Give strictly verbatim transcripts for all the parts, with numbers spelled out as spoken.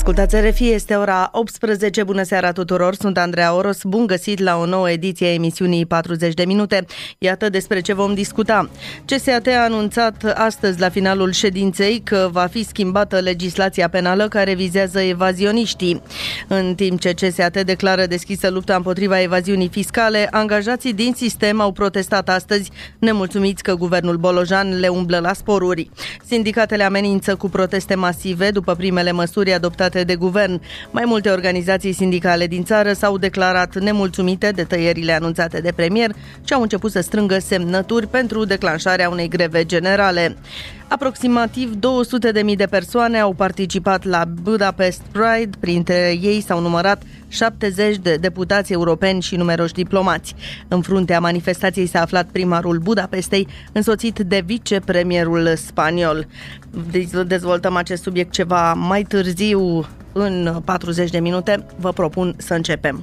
Ascultați R F I, este ora optsprezece. Bună seara tuturor, sunt Andreea Oros. Bun găsit la o nouă ediție a emisiunii patruzeci de minute. Iată despre ce vom discuta. C S A T a anunțat astăzi la finalul ședinței că va fi schimbată legislația penală care vizează evazioniștii. În timp ce C S A T declară deschisă lupta împotriva evaziunii fiscale, angajații din sistem au protestat astăzi, nemulțumiți că guvernul Bolojan le umblă la sporuri. Sindicatele amenință cu proteste masive după primele măsuri adoptate de guvern. Mai multe organizații sindicale din țară s-au declarat nemulțumite de tăierile anunțate de premier și au început să strângă semnături pentru declanșarea unei greve generale. Aproximativ două sute de mii de persoane au participat la Budapest Pride, printre ei s-au numărat șaptezeci de deputați europeni și numeroși diplomați. În fruntea manifestației s-a aflat primarul Budapestei, însoțit de vicepremierul spaniol. Dezvoltăm acest subiect ceva mai târziu, în patruzeci de minute. Vă propun să începem.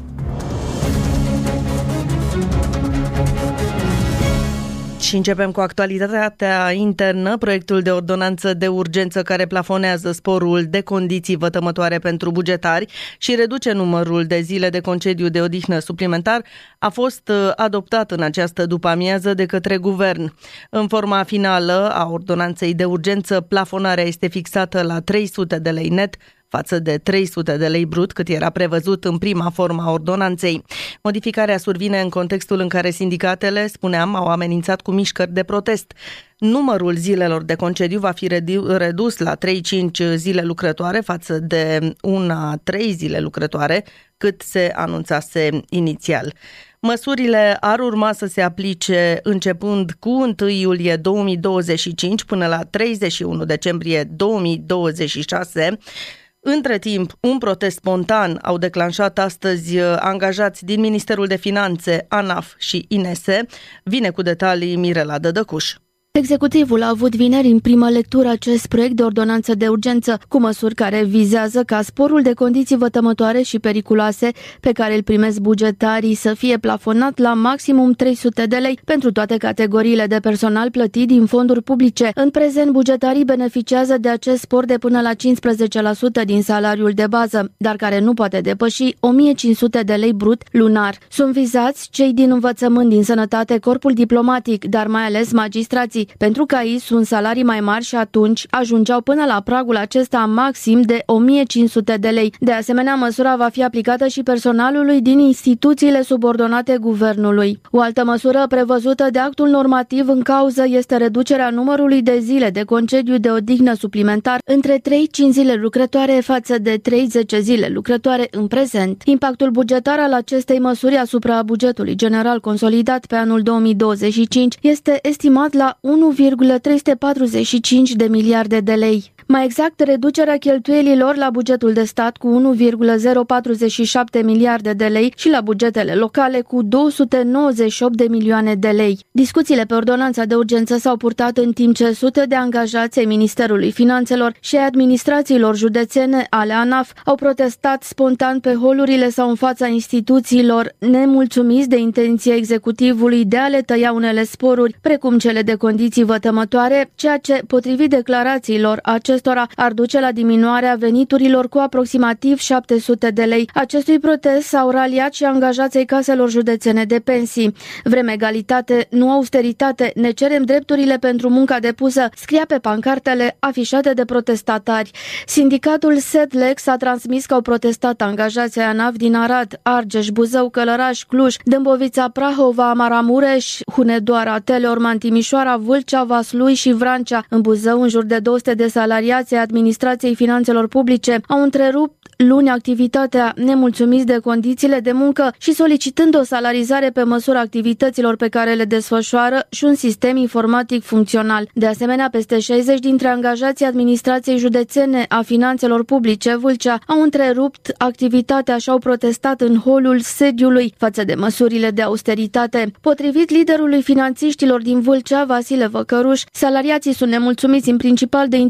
Și începem cu actualitatea internă. Proiectul de ordonanță de urgență care plafonează sporul de condiții vătămătoare pentru bugetari și reduce numărul de zile de concediu de odihnă suplimentar a fost adoptat în această după-amiază de către guvern. În forma finală a ordonanței de urgență, plafonarea este fixată la trei sute de lei net, față de trei sute de lei brut, cât era prevăzut în prima formă a ordonanței. Modificarea survine în contextul în care sindicatele, spuneam, au amenințat cu mișcări de protest. Numărul zilelor de concediu va fi redus la trei-cinci zile lucrătoare față de una-trei zile lucrătoare, cât se anunțase inițial. Măsurile ar urma să se aplice începând cu întâi iulie două mii douăzeci și cinci până la treizeci și unu decembrie două mii douăzeci și șase. Între timp, un protest spontan au declanșat astăzi angajați din Ministerul de Finanțe, ANAF și I N S. Vine cu detalii Mirela Dădăcuș. Executivul a avut vineri în primă lectură acest proiect de ordonanță de urgență, cu măsuri care vizează ca sporul de condiții vătămătoare și periculoase pe care îl primesc bugetarii să fie plafonat la maximum trei sute de lei pentru toate categoriile de personal plătit din fonduri publice. În prezent, bugetarii beneficiază de acest spor de până la cincisprezece la sută din salariul de bază, dar care nu poate depăși o mie cinci sute de lei brut lunar. Sunt vizați cei din învățământ, din sănătate, corpul diplomatic, dar mai ales magistrații, pentru că aici sunt salarii mai mari și atunci ajungeau până la pragul acesta maxim de o mie cinci sute de lei. De asemenea, măsura va fi aplicată și personalului din instituțiile subordonate guvernului. O altă măsură prevăzută de actul normativ în cauză este reducerea numărului de zile de concediu de odihnă suplimentar între trei-cinci zile lucrătoare față de treizeci zile lucrătoare în prezent. Impactul bugetar al acestei măsuri asupra bugetului general consolidat pe anul două mii douăzeci și cinci este estimat la unu virgulă trei sute patruzeci și cinci de miliarde de lei. Mai exact, reducerea cheltuielilor la bugetul de stat cu unu virgulă zero patruzeci și șapte miliarde de lei și la bugetele locale cu două sute nouăzeci și opt de milioane de lei. Discuțiile pe ordonanța de urgență s-au purtat în timp ce sute de angajați ai Ministerului Finanțelor și ai administrațiilor județene ale ANAF au protestat spontan pe holurile sau în fața instituțiilor, nemulțumiți de intenția executivului de a le tăia unele sporuri, precum cele de condiții vătămătoare, ceea ce, potrivit declarațiilor acestora, ar duce la diminuarea veniturilor cu aproximativ șapte sute de lei. Acestui protest s-au raliat și angajații caselor județene de pensii. Vrem egalitate, nu austeritate, ne cerem drepturile pentru munca depusă, scria pe pancartele afișate de protestatari. Sindicatul Sedlex a transmis că au protestat angajații ANAF din Arad, Argeș, Buzău, Călăraș, Cluj, Dâmbovița, Prahova, Maramureș, Hunedoara, Teleorman, Timișoara, Vâlcea, Vaslui și Vrancea. În Buzău, în jur de două sute de salariați ai Administrației Finanțelor Publice au întrerupt luni activitatea, nemulțumiți de condițiile de muncă și solicitând o salarizare pe măsura activităților pe care le desfășoară și un sistem informatic funcțional. De asemenea, peste șaizeci dintre angajații Administrației Județene a Finanțelor Publice Vâlcea au întrerupt activitatea și au protestat în holul sediului față de măsurile de austeritate. Potrivit liderului finanțiștilor din Vâlcea, Vasile Văcăruș, salariații sunt nemulțumiți în principal de intenția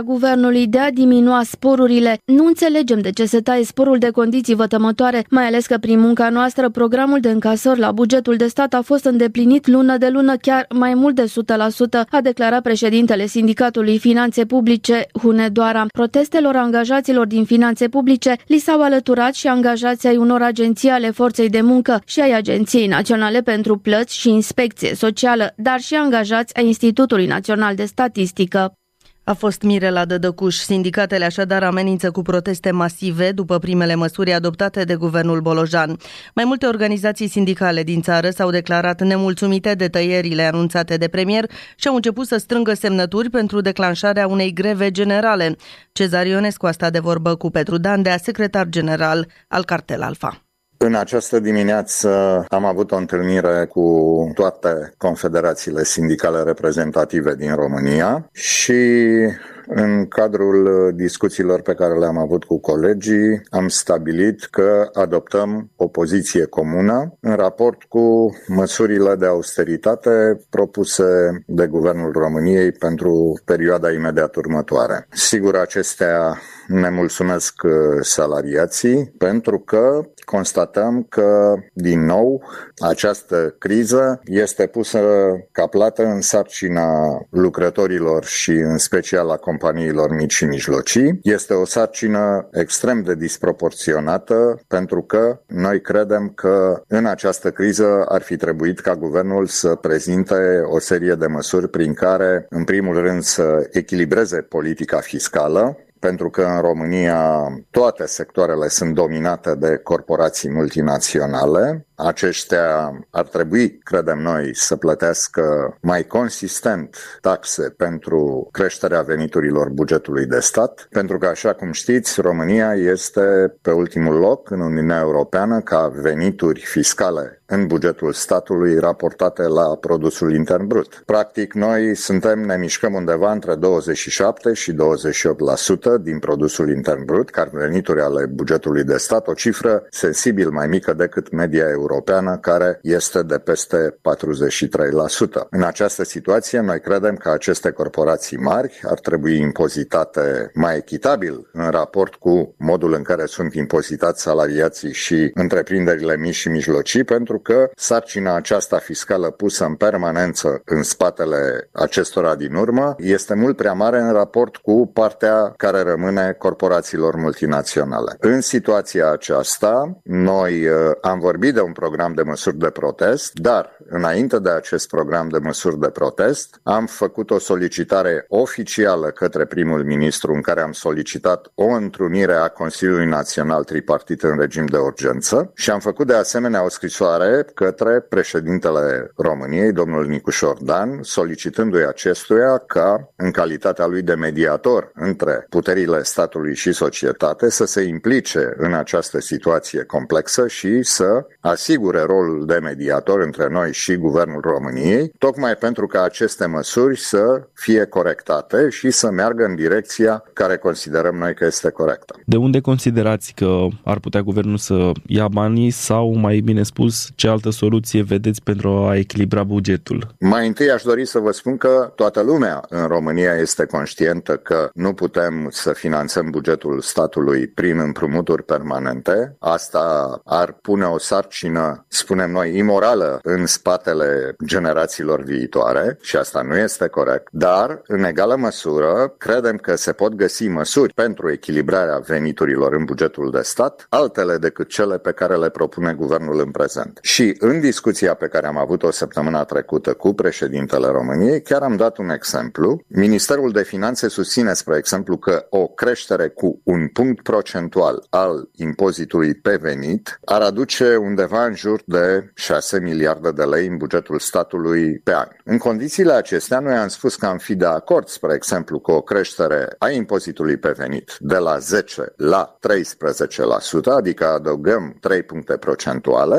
guvernului de a diminua sporurile. Nu înțelegem de ce se taie sporul de condiții vătămătoare, mai ales că prin munca noastră programul de încasări la bugetul de stat a fost îndeplinit lună de lună, chiar mai mult de o sută la sută, a declarat președintele Sindicatului Finanțe Publice, Hunedoara. Protestelor angajaților din finanțe publice li s-au alăturat și angajații ai unor agenții ale forței de muncă și ai Agenției Naționale pentru Plăți și Inspecție Socială, dar și angajați ai Institutului Național de Statistică. A fost Mirela Dădăcuș. Sindicatele așadar amenință cu proteste masive după primele măsuri adoptate de guvernul Bolojan. Mai multe organizații sindicale din țară s-au declarat nemulțumite de tăierile anunțate de premier și au început să strângă semnături pentru declanșarea unei greve generale. Cezar Ionescu a stat de vorbă cu Petru Dandea, secretar general al Cartel Alfa. În această dimineață am avut o întâlnire cu toate confederațiile sindicale reprezentative din România și în cadrul discuțiilor pe care le-am avut cu colegii am stabilit că adoptăm o poziție comună în raport cu măsurile de austeritate propuse de Guvernul României pentru perioada imediat următoare. Sigur, acestea ne mulțumesc salariații pentru că constatăm că, din nou, această criză este pusă ca plată în sarcina lucrătorilor și în special a companiilor mici și mijlocii. Este o sarcină extrem de disproporționată pentru că noi credem că în această criză ar fi trebuit ca guvernul să prezinte o serie de măsuri prin care, în primul rând, să echilibreze politica fiscală, pentru că în România toate sectoarele sunt dominate de corporații multinaționale. Aceștia ar trebui, credem noi, să plătească mai consistent taxe pentru creșterea veniturilor bugetului de stat, pentru că, așa cum știți, România este pe ultimul loc în Uniunea Europeană ca venituri fiscale în bugetul statului raportate la produsul intern brut. Practic, noi suntem, ne mișcăm undeva între douăzeci și șapte și douăzeci și opt la sută din produsul intern brut, ca venituri ale bugetului de stat, o cifră sensibil mai mică decât media europeană, care este de peste patruzeci și trei la sută. În această situație, noi credem că aceste corporații mari ar trebui impozitate mai echitabil în raport cu modul în care sunt impozitați salariații și întreprinderile mici și mijlocii, pentru că sarcina aceasta fiscală pusă în permanență în spatele acestora din urmă este mult prea mare în raport cu partea care rămâne corporațiilor multinaționale. În situația aceasta, noi uh, am vorbit de un program de măsuri de protest, dar înainte de acest program de măsuri de protest, am făcut o solicitare oficială către primul ministru în care am solicitat o întrunire a Consiliului Național Tripartit în regim de urgență și am făcut de asemenea o scrisoare către președintele României, domnul Nicușor Dan, solicitându-i acestuia ca, în calitatea lui de mediator între puterile statului și societate, să se implice în această situație complexă și să asigure rolul de mediator între noi și Guvernul României, tocmai pentru ca aceste măsuri să fie corectate și să meargă în direcția care considerăm noi că este corectă. De unde considerați că ar putea guvernul să ia banii sau, mai bine spus, ce altă soluție vedeți pentru a echilibra bugetul? Mai întâi aș dori să vă spun că toată lumea în România este conștientă că nu putem să finanțăm bugetul statului prin împrumuturi permanente. Asta ar pune o sarcină, spunem noi, imorală în spatele generațiilor viitoare și asta nu este corect. Dar, în egală măsură, credem că se pot găsi măsuri pentru echilibrarea veniturilor în bugetul de stat, altele decât cele pe care le propune guvernul în prezent. Și în discuția pe care am avut-o săptămâna trecută cu președintele României, chiar am dat un exemplu. Ministerul de Finanțe susține, spre exemplu, că o creștere cu un punct procentual al impozitului pe venit ar aduce undeva în jur de șase miliarde de lei în bugetul statului pe an. În condițiile acestea, noi am spus că am fi de acord, spre exemplu, cu o creștere a impozitului pe venit de la zece la treisprezece la sută, adică adăugăm trei puncte procentuale, dar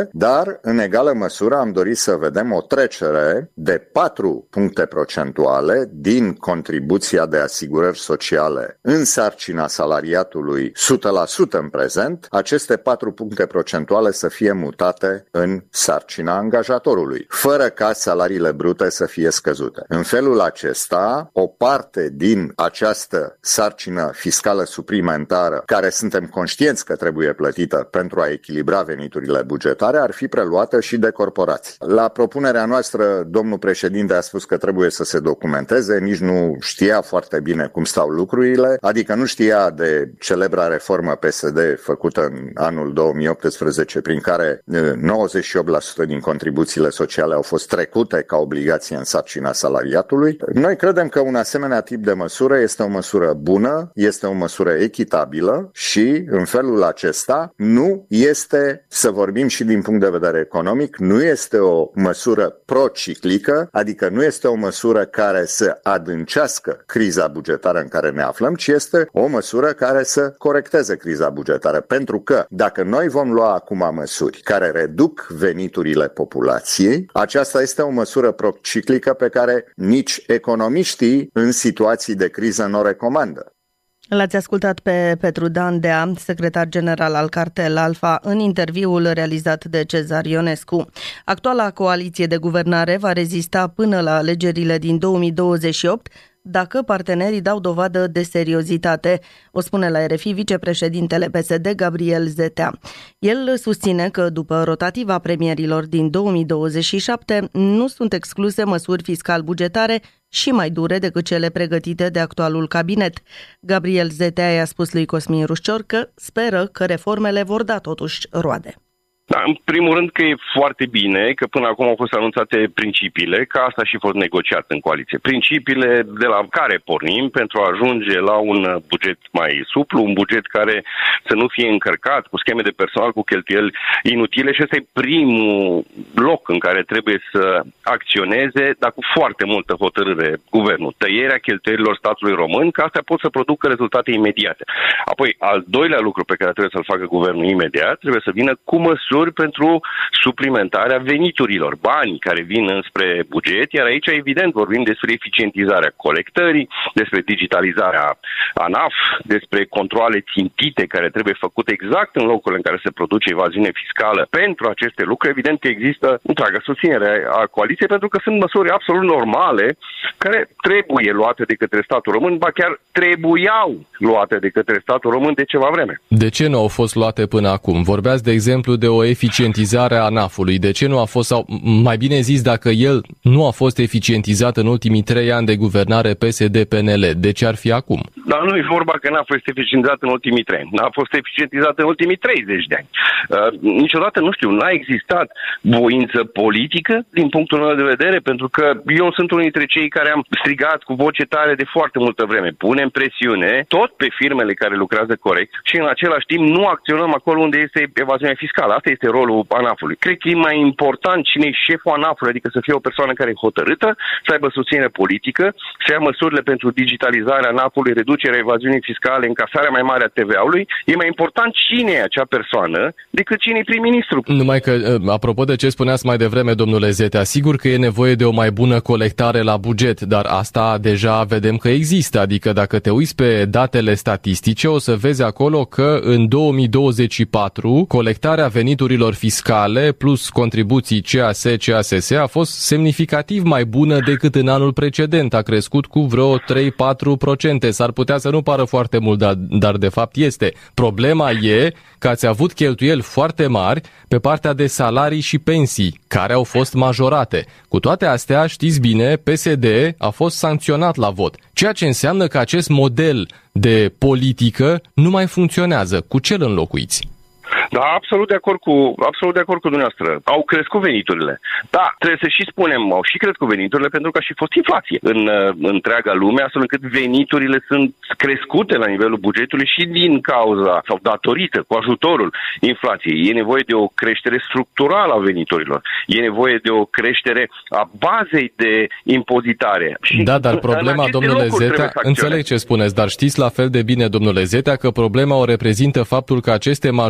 dar în egală măsură am dorit să vedem o trecere de patru puncte procentuale din contribuția de asigurări sociale în sarcina salariatului o sută la sută în prezent, aceste patru puncte procentuale să fie mutate în sarcina angajatorului, fără ca salariile brute să fie scăzute. În felul acesta, o parte din această sarcină fiscală suplimentară, care suntem conștienți că trebuie plătită pentru a echilibra veniturile bugetare, ar fi preluată și de corporații. La propunerea noastră, domnul președinte a spus că trebuie să se documenteze, nici nu știa foarte bine cum stau lucrurile, adică nu știa de celebra reformă P S D făcută în anul două mii optsprezece, prin care nouăzeci și opt la sută din contribuțiile sociale au fost trecute ca obligație în sarcina salariatului. Noi credem că un asemenea tip de măsură este o măsură bună, este o măsură echitabilă și, în felul acesta, nu este, să vorbim și din punct de vedere economic, nu este o măsură prociclică, adică nu este o măsură care să adâncească criza bugetară în care ne aflăm, ci este o măsură care să corecteze criza bugetară. Pentru că dacă noi vom lua acum măsuri care reduc veniturile populației, aceasta este o măsură prociclică pe care nici economiștii în situații de criză nu o recomandă. L-ați ascultat pe Petru Dandea, secretar general al Cartel Alfa, în interviul realizat de Cezar Ionescu. Actuala coaliție de guvernare va rezista până la alegerile din două mii douăzeci și opt, dacă partenerii dau dovadă de seriozitate, o spune la R F I vicepreședintele P S D, Gabriel Zetea. El susține că după rotativa premierilor din două mii douăzeci și șapte nu sunt excluse măsuri fiscal-bugetare și mai dure decât cele pregătite de actualul cabinet. Gabriel Zetea i-a spus lui Cosmin Rușcior că speră că reformele vor da totuși roade. Da, în primul rând că e foarte bine că până acum au fost anunțate principiile, că asta și fost negociat în coaliție. Principiile de la care pornim pentru a ajunge la un buget mai suplu, un buget care să nu fie încărcat cu scheme de personal, cu cheltuieli inutile, și ăsta e primul loc în care trebuie să acționeze, dar cu foarte multă hotărâre guvernul. Tăierea cheltuielilor statului român, că astea pot să producă rezultate imediate. Apoi, al doilea lucru pe care trebuie să-l facă guvernul imediat, trebuie să vină cu măsuri pentru suplimentarea veniturilor, banii care vin înspre buget, iar aici, evident, vorbim despre eficientizarea colectării, despre digitalizarea ANAF, despre controale țintite care trebuie făcute exact în locurile în care se produce evaziune fiscală. Pentru aceste lucruri, evident că există întreaga susținere a coaliției, pentru că sunt măsuri absolut normale care trebuie luate de către statul român, ba chiar trebuiau luate de către statul român de ceva vreme. De ce nu au fost luate până acum? Vorbeați, de exemplu, de o eficientizare a ANAF-ului. De ce nu a fost, sau mai bine zis, dacă el nu a fost eficientizat în ultimii trei ani de guvernare P S D P N L, de ce ar fi acum? Dar nu e vorba că n-a fost eficientizat în ultimii trei ani. N-a fost eficientizat în ultimii treizeci de ani. Uh, niciodată, nu știu, n-a existat voință politică din punctul meu de vedere, pentru că eu sunt unul dintre cei care am strigat cu voce tare de foarte multă vreme. Punem presiune tot pe firmele care lucrează corect și în același timp nu acționăm acolo unde este evaziunea fiscală. Asta este rolul ANAF-ului. Cred că e mai important cine e șeful ANAF-ului, adică să fie o persoană care e hotărâtă, să aibă susținere politică, să ia măsurile pentru digitalizarea ANAF-ului, reducerea evaziunii fiscale, încasarea mai mare a T V A-ului. E mai important cine e acea persoană decât cine e prim-ministru. Numai că, apropo de ce spuneați mai devreme, domnule Zetea, sigur că e nevoie de o mai bună colectare la buget, dar asta deja vedem că există. Adică dacă te uiți pe datele statistice, o să vezi acolo că în două mii douăzeci și patru colectarea veniturilor fiscale plus contribuții C A S, C A S S a fost semnificativ mai bună decât în anul precedent. A crescut cu vreo trei patru la sută. S-ar putea să nu pară foarte mult, dar, dar de fapt este. Problema e că ați avut cheltuieli foarte mari pe partea de salarii și pensii, care au fost majorate. Cu toate astea, știți bine, P S D a fost sancționat la vot, ceea ce înseamnă că acest model de politică nu mai funcționează. Cu ce îl înlocuiți? Da, absolut de acord cu, absolut de acord cu dumneavoastră. Au crescut veniturile. Da, trebuie să și spunem, au și crescut veniturile pentru că a și fost inflație în uh, întreaga lume, astfel încât veniturile sunt crescute la nivelul bugetului și din cauza sau datorită, cu ajutorul inflației. E nevoie de o creștere structurală a veniturilor. E nevoie de o creștere a bazei de impozitare. Și da, dar problema, domnule Zetea, înțeleg ce spuneți, dar știți la fel de bine, domnule Zetea, că problema o reprezintă faptul că aceste majorări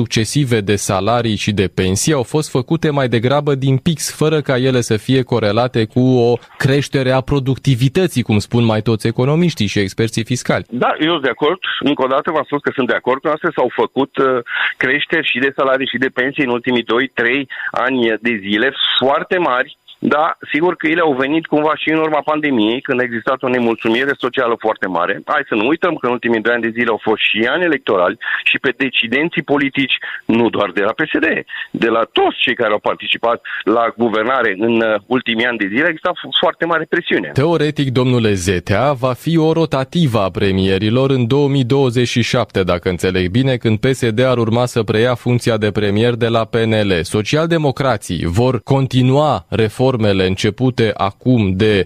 succesive de salarii și de pensii au fost făcute mai degrabă din pix, fără ca ele să fie corelate cu o creștere a productivității, cum spun mai toți economiștii și experții fiscali. Da, eu sunt de acord. Încă o dată v-am spus că sunt de acord. Astea s-au făcut uh, creșteri și de salarii și de pensii în ultimii doi trei ani de zile foarte mari. Da, sigur că ele au venit cumva și în urma pandemiei, când a existat o nemulțumire socială foarte mare. Hai să nu uităm că în ultimii doi ani de zile au fost și ani electorali și pe decidenții politici, nu doar de la P S D, de la toți cei care au participat la guvernare în ultimii ani de zile, a existat foarte mare presiune. Teoretic, domnule Zetea, va fi o rotativă a premierilor în două mii douăzeci și șapte, dacă înțeleg bine, când P S D ar urma să preia funcția de premier de la P N L. Socialdemocrații vor continua reformele începute acum de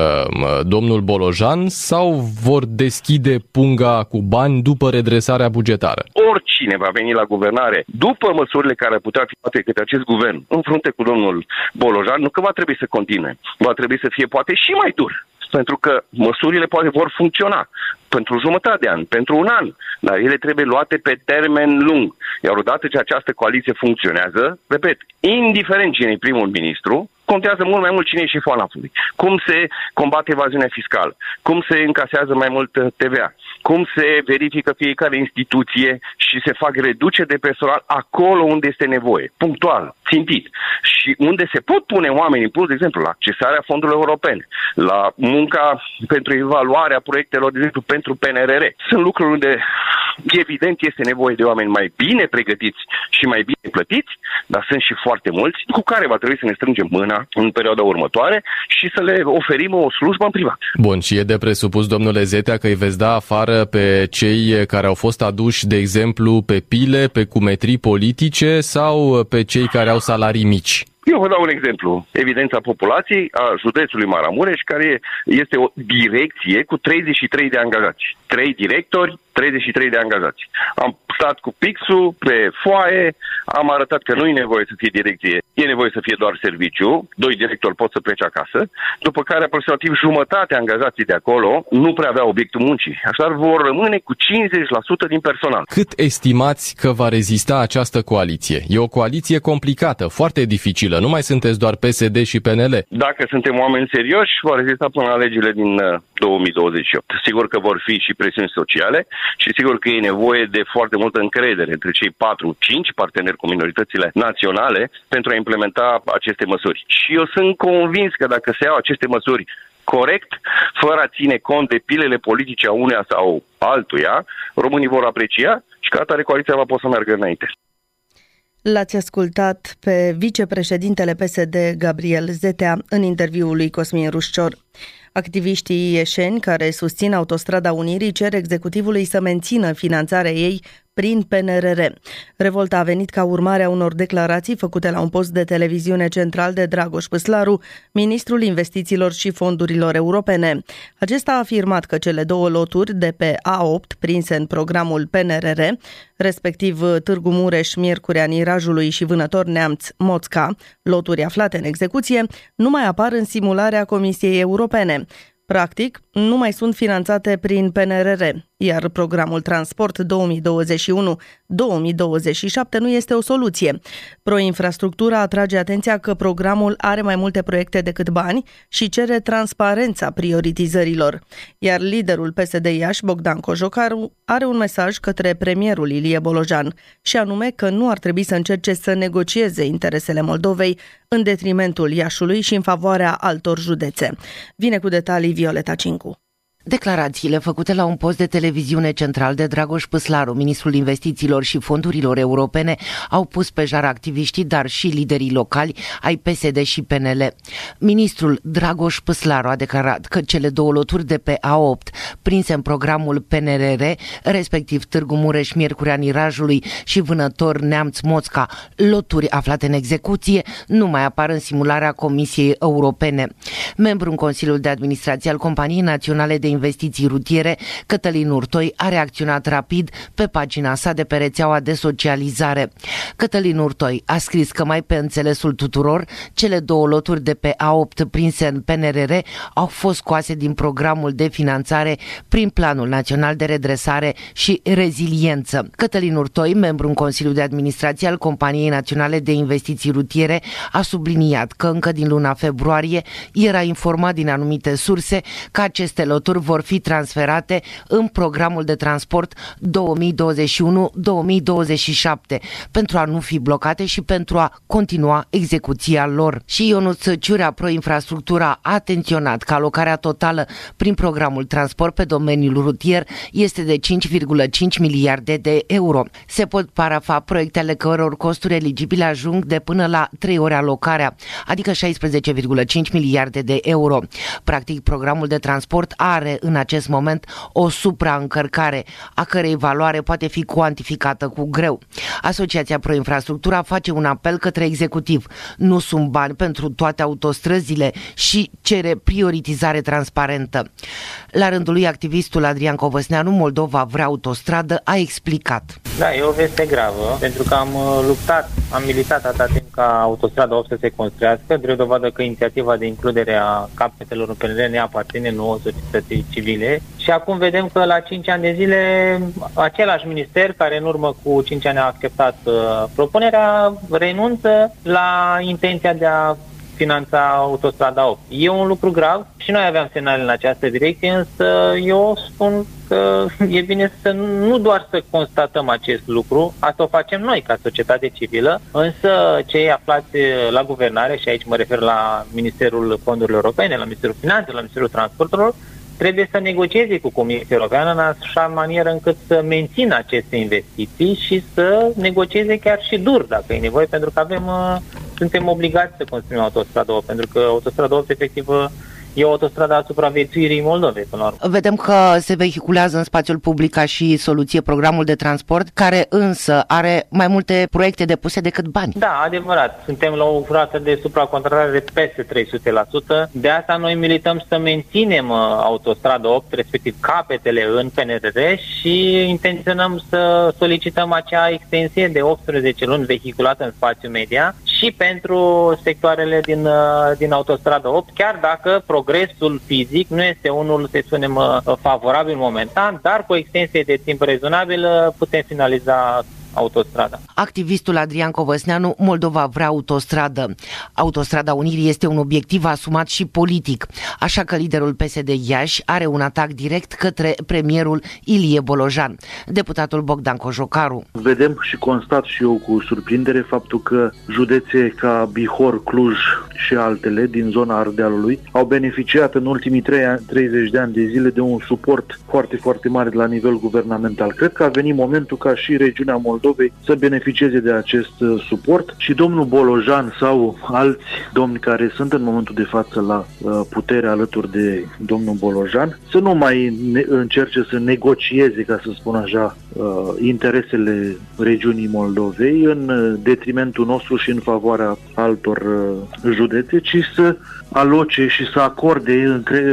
uh, domnul Bolojan sau vor deschide punga cu bani după redresarea bugetară? Oricine va veni la guvernare după măsurile care ar putea fi luate către acest guvern în frunte cu domnul Bolojan, nu că va trebui să continue, va trebui să fie poate și mai dur. Pentru că măsurile poate vor funcționa pentru jumătate de an, pentru un an, dar ele trebuie luate pe termen lung. Iar odată ce această coaliție funcționează, repet, indiferent cine e primul ministru, contează mult mai mult cine e șeful ANAF-ului. Cum se combate evaziunea fiscală, cum se încasează mai mult T V A, cum se verifică fiecare instituție și se fac reduceri de personal acolo unde este nevoie, punctual, țintit. Și unde se pot pune oameni în plus, de exemplu, la accesarea fondurilor europene, la munca pentru evaluarea proiectelor, de exemplu, pentru P N R R. Sunt lucruri unde evident este nevoie de oameni mai bine pregătiți și mai bine plătiți, dar sunt și foarte mulți cu care va trebui să ne strângem mâna în perioada următoare și să le oferim o slujbă în privat. Bun, și e de presupus, domnule Zetea, că îi veți da afară pe cei care au fost aduși, de exemplu, pe pile, pe cumetrii politice sau pe cei care au salarii mici? Eu vă dau un exemplu. Evidența populației a județului Maramureș, care este o direcție cu treizeci și trei de angajați. Trei directori, treizeci și trei de angajați. Am stat cu pixul pe foaie, am arătat că nu e nevoie să fie direcție, e nevoie să fie doar serviciu, doi directori pot să plece acasă, după care aproximativ jumătate angajații de acolo nu prea aveau obiectul muncii. Așadar vor rămâne cu cincizeci la sută din personal. Cât estimați că va rezista această coaliție? E o coaliție complicată, foarte dificilă. Nu mai sunteți doar P S D și P N L. Dacă suntem oameni serioși, va rezista până la alegerile din două mii douăzeci și opt. Sigur că vor fi și presiuni sociale și sigur că e nevoie de foarte multă încredere între cei patru cinci parteneri cu minoritățile naționale pentru a implementa aceste măsuri. Și eu sunt convins că dacă se iau aceste măsuri corect, fără a ține cont de pilele politice a uneia sau altuia, românii vor aprecia și ca atare coaliția va poate să meargă înainte. L-ați ascultat pe vicepreședintele P S D, Gabriel Zetea, în interviul lui Cosmin Rușcior. Activiștii ieșeni care susțin Autostrada Unirii cer executivului să mențină finanțarea ei prin P N R R. Revolta a venit ca urmare a unor declarații făcute la un post de televiziune central de Dragoș Păslaru, ministrul investițiilor și fondurilor europene. Acesta a afirmat că cele două loturi de pe A opt prinse în programul P N R R, respectiv Târgu Mureș, Miercurea Nirajului și Vânător Neamț Moțca, loturi aflate în execuție, nu mai apar în simularea Comisiei Europene. Practic, nu mai sunt finanțate prin P N R R, iar programul Transport două mii douăzeci și unu două mii douăzeci și șapte nu este o soluție. Proinfrastructura atrage atenția că programul are mai multe proiecte decât bani și cere transparența prioritizărilor. Iar liderul P S D Iași, Bogdan Cojocaru, are un mesaj către premierul Ilie Bolojan, și anume că nu ar trebui să încerce să negocieze interesele Moldovei în detrimentul Iașului și în favoarea altor județe. Vine cu detalii Violeta Cincu. Declarațiile făcute la un post de televiziune central de Dragoș Păslaru, ministrul investițiilor și fondurilor europene, au pus pe jar activiștii, dar și liderii locali ai P S D și P N L. Ministrul Dragoș Păslaru a declarat că cele două loturi de pe A opt, prinse în programul P N R R, respectiv Târgu Mureș, Miercurea Nirajului și Vânător Neamț Moțca, loturi aflate în execuție, nu mai apar în simularea Comisiei Europene. Membru în Consiliul de Administrație al Companiei Naționale de Investiții Rutiere, Cătălin Urtoi, a reacționat rapid pe pagina sa de pe rețeaua de socializare. Cătălin Urtoi a scris că mai pe înțelesul tuturor, cele două loturi de pe A opt prinse în P N R R au fost scoase din programul de finanțare prin Planul Național de Redresare și Reziliență. Cătălin Urtoi, membru în Consiliul de Administrație al Companiei Naționale de Investiții Rutiere, a subliniat că încă din luna februarie era informat din anumite surse că aceste loturi vor fi transferate în programul de transport două mii douăzeci și unu două mii douăzeci și șapte pentru a nu fi blocate și pentru a continua execuția lor. Și Ionuț Ciurea, Proinfrastructura, a atenționat că alocarea totală prin programul transport pe domeniul rutier este de cinci virgulă cinci miliarde de euro. Se pot parafa proiecte ale căror costuri eligibile ajung de până la trei ori alocarea, adică șaisprezece virgulă cinci miliarde de euro. Practic, programul de transport are în acest moment o supraîncărcare, a cărei valoare poate fi cuantificată cu greu. Asociația Proinfrastructura face un apel către executiv. Nu sunt bani pentru toate autostrăzile și cere prioritizare transparentă. La rândul lui, activistul Adrian Covăsneanu, Moldova vrea autostradă, a explicat. Da, e o veste gravă, pentru că am luptat, am militat atâta timp ca autostrada opt să se construiască, drept dovadă că inițiativa de includere a capetelor în P N R R ne aparține nouă societății civile și acum vedem că la cinci ani de zile același minister care în urmă cu cinci ani a acceptat uh, propunerea renunță la intenția de a finanța autostrada opt. E un lucru grav și noi aveam semnale în această direcție, însă eu spun că e bine să nu doar să constatăm acest lucru, asta o facem noi ca societate civilă, însă cei aflați la guvernare, și aici mă refer la Ministerul Fondurilor Europene, la Ministerul Finanțelor, la Ministerul Transporturilor, trebuie să negocieze cu Comisia Europeană în așa manieră încât să mențină aceste investiții și să negocieze chiar și dur, dacă e nevoie, pentru că avem, suntem obligați să construim autostrada opt, pentru că autostrada opt efectiv e o autostradă a supraviețuirii Moldovei, până la urmă. Vedem că se vehiculează în spațiul public ca și soluție programul de transport, care însă are mai multe proiecte depuse decât bani. Da, adevărat. Suntem la o rată de supracontractare de peste trei sute la sută. De asta noi milităm să menținem autostrada opt, respectiv capetele în P N R R și intenționăm să solicităm acea extensie de optsprezece luni vehiculată în spațiu media și pentru sectoarele din, din autostrada opt, chiar dacă progresul fizic nu este unul, să spunem, favorabil momentan, dar cu o extensie de timp rezonabilă putem finaliza autostrada. Activistul Adrian Covăsneanu, Moldova vrea autostradă. Autostrada Unirii este un obiectiv asumat și politic, așa că liderul P S D Iași are un atac direct către premierul Ilie Bolojan. Deputatul Bogdan Cojocaru. Vedem și constat și eu cu surprindere faptul că județe ca Bihor, Cluj și altele din zona Ardealului au beneficiat în ultimii treizeci de ani de zile de un suport foarte, foarte mare la nivel guvernamental. Cred că a venit momentul ca și regiunea Moldovei să beneficieze de acest suport și domnul Bolojan sau alți domni care sunt în momentul de față la putere alături de domnul Bolojan să nu mai ne- încerce să negocieze, ca să spun așa, interesele regiunii Moldovei în detrimentul nostru și în favoarea altor județe, ci să aloce și să acorde încre-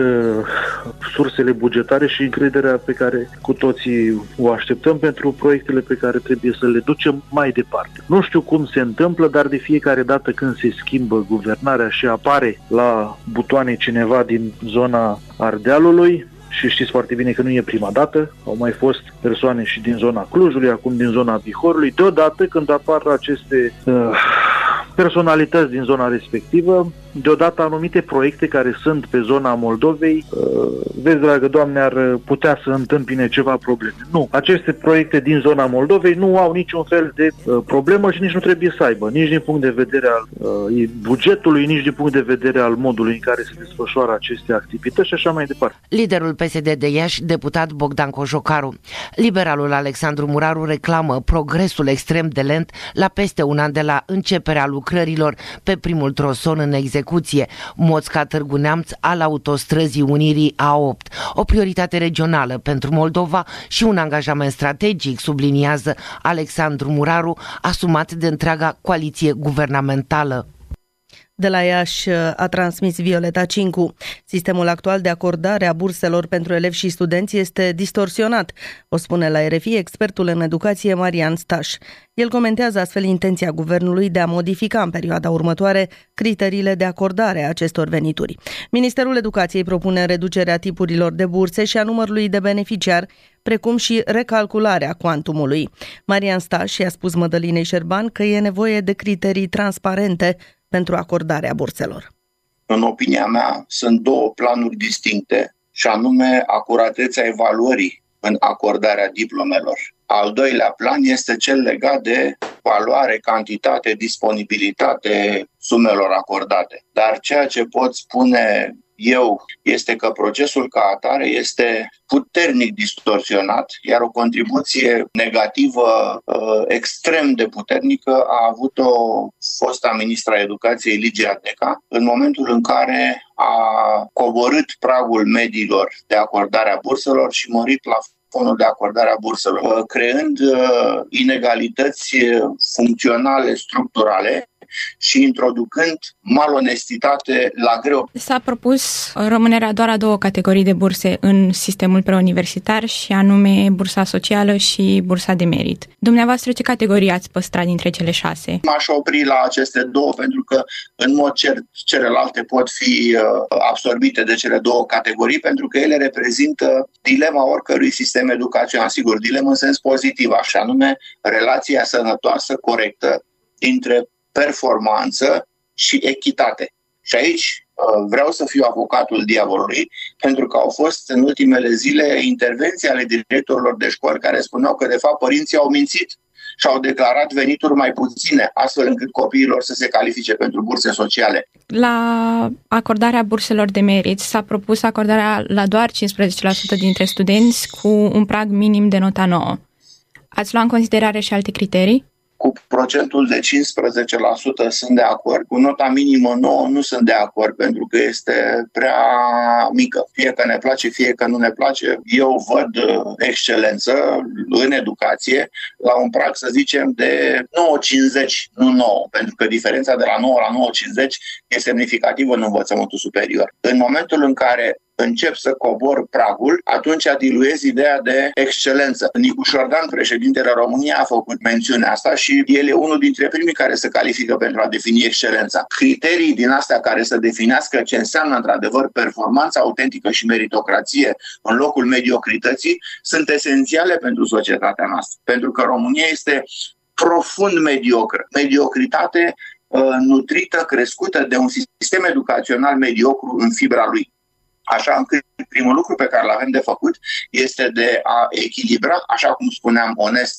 sursele bugetare și încrederea pe care cu toții o așteptăm pentru proiectele pe care trebuie să le ducem mai departe. Nu știu cum se întâmplă, dar de fiecare dată când se schimbă guvernarea și apare la butoane cineva din zona Ardealului, și știți foarte bine că nu e prima dată, au mai fost persoane și din zona Clujului, acum din zona Bihorului, deodată când apar aceste uh, personalități din zona respectivă, deodată anumite proiecte care sunt pe zona Moldovei, uh, vezi, dragă Doamne, ar putea să întâmpine ceva probleme. Nu, aceste proiecte din zona Moldovei nu au niciun fel de uh, problemă și nici nu trebuie să aibă, nici din punct de vedere al uh, bugetului, nici din punct de vedere al modului în care se desfășoară aceste activități și așa mai departe. Liderul P S D de Iași, deputat Bogdan Cojocaru. Liberalul Alexandru Muraru reclamă progresul extrem de lent la peste un an de la începerea lucrărilor pe primul tronson în execuție, Moțca Târgu Neamț al autostrăzii Unirii A opt. O prioritate regională pentru Moldova și un angajament strategic, subliniază Alexandru Muraru, asumat de întreaga coaliție guvernamentală. De la Iași a transmis Violeta Cincu. Sistemul actual de acordare a burselor pentru elevi și studenți este distorsionat, o spune la R F I expertul în educație Marian Staș. El comentează astfel intenția guvernului de a modifica în perioada următoare criteriile de acordare a acestor venituri. Ministerul Educației propune reducerea tipurilor de burse și a numărului de beneficiari, precum și recalcularea cuantumului. Marian Staș i-a spus Mădălinei Șerban că e nevoie de criterii transparente pentru acordarea burselor. În opinia mea, sunt două planuri distincte, și anume acuratețea evaluării în acordarea diplomelor. Al doilea plan este cel legat de valoare, cantitate, disponibilitate sumelor acordate. Dar ceea ce pot spune eu este că procesul ca atare este puternic distorsionat, iar o contribuție negativă extrem de puternică a avut-o fosta ministra educației Ligia Deca în momentul în care a coborât pragul mediilor de acordare a burselor și mărit la fondul de acordare a burselor, creând inegalități funcționale, structurale și introducând malonestitate la greu. S-a propus rămânerea doar a două categorii de burse în sistemul preuniversitar, și anume bursa socială și bursa de merit. Dumneavoastră, ce categorii ați păstrat dintre cele șase? M-aș opri la aceste două, pentru că în mod cert celelalte pot fi absorbite de cele două categorii, pentru că ele reprezintă dilema oricărui sistem educațional, sigur, dilema în sens pozitiv, așa nume relația sănătoasă, corectă, dintre performanță și echitate. Și aici vreau să fiu avocatul diavolului, pentru că au fost în ultimele zile intervenții ale directorilor de școli care spuneau că de fapt părinții au mințit și au declarat venituri mai puține, astfel încât copiilor să se califice pentru burse sociale. La acordarea burselor de merit s-a propus acordarea la doar cincisprezece la sută dintre studenți cu un prag minim de nota nouă. Ați luat în considerare și alte criterii? Cu procentul de cincisprezece la sută sunt de acord, cu nota minimă nouă nu sunt de acord, pentru că este prea mică. Fie că ne place, fie că nu ne place. Eu văd excelență în educație la un prag, să zicem, de nouă virgulă cincizeci, nu nouă, pentru că diferența de la nouă la nouă virgulă cincizeci e semnificativă în învățământul superior. În momentul în care încep să cobor pragul, atunci diluez ideea de excelență. Nicu Șordan, președintele României, a făcut mențiunea asta și el e unul dintre primii care se califică pentru a defini excelența. Criterii din astea care să definească ce înseamnă într-adevăr performanța autentică și meritocrație în locul mediocrității sunt esențiale pentru societatea noastră. Pentru că România este profund mediocră. Mediocritate uh, nutrită, crescută de un sistem educațional mediocru în fibra lui. Așa încât primul lucru pe care l-avem de făcut este de a echilibra, așa cum spuneam onest,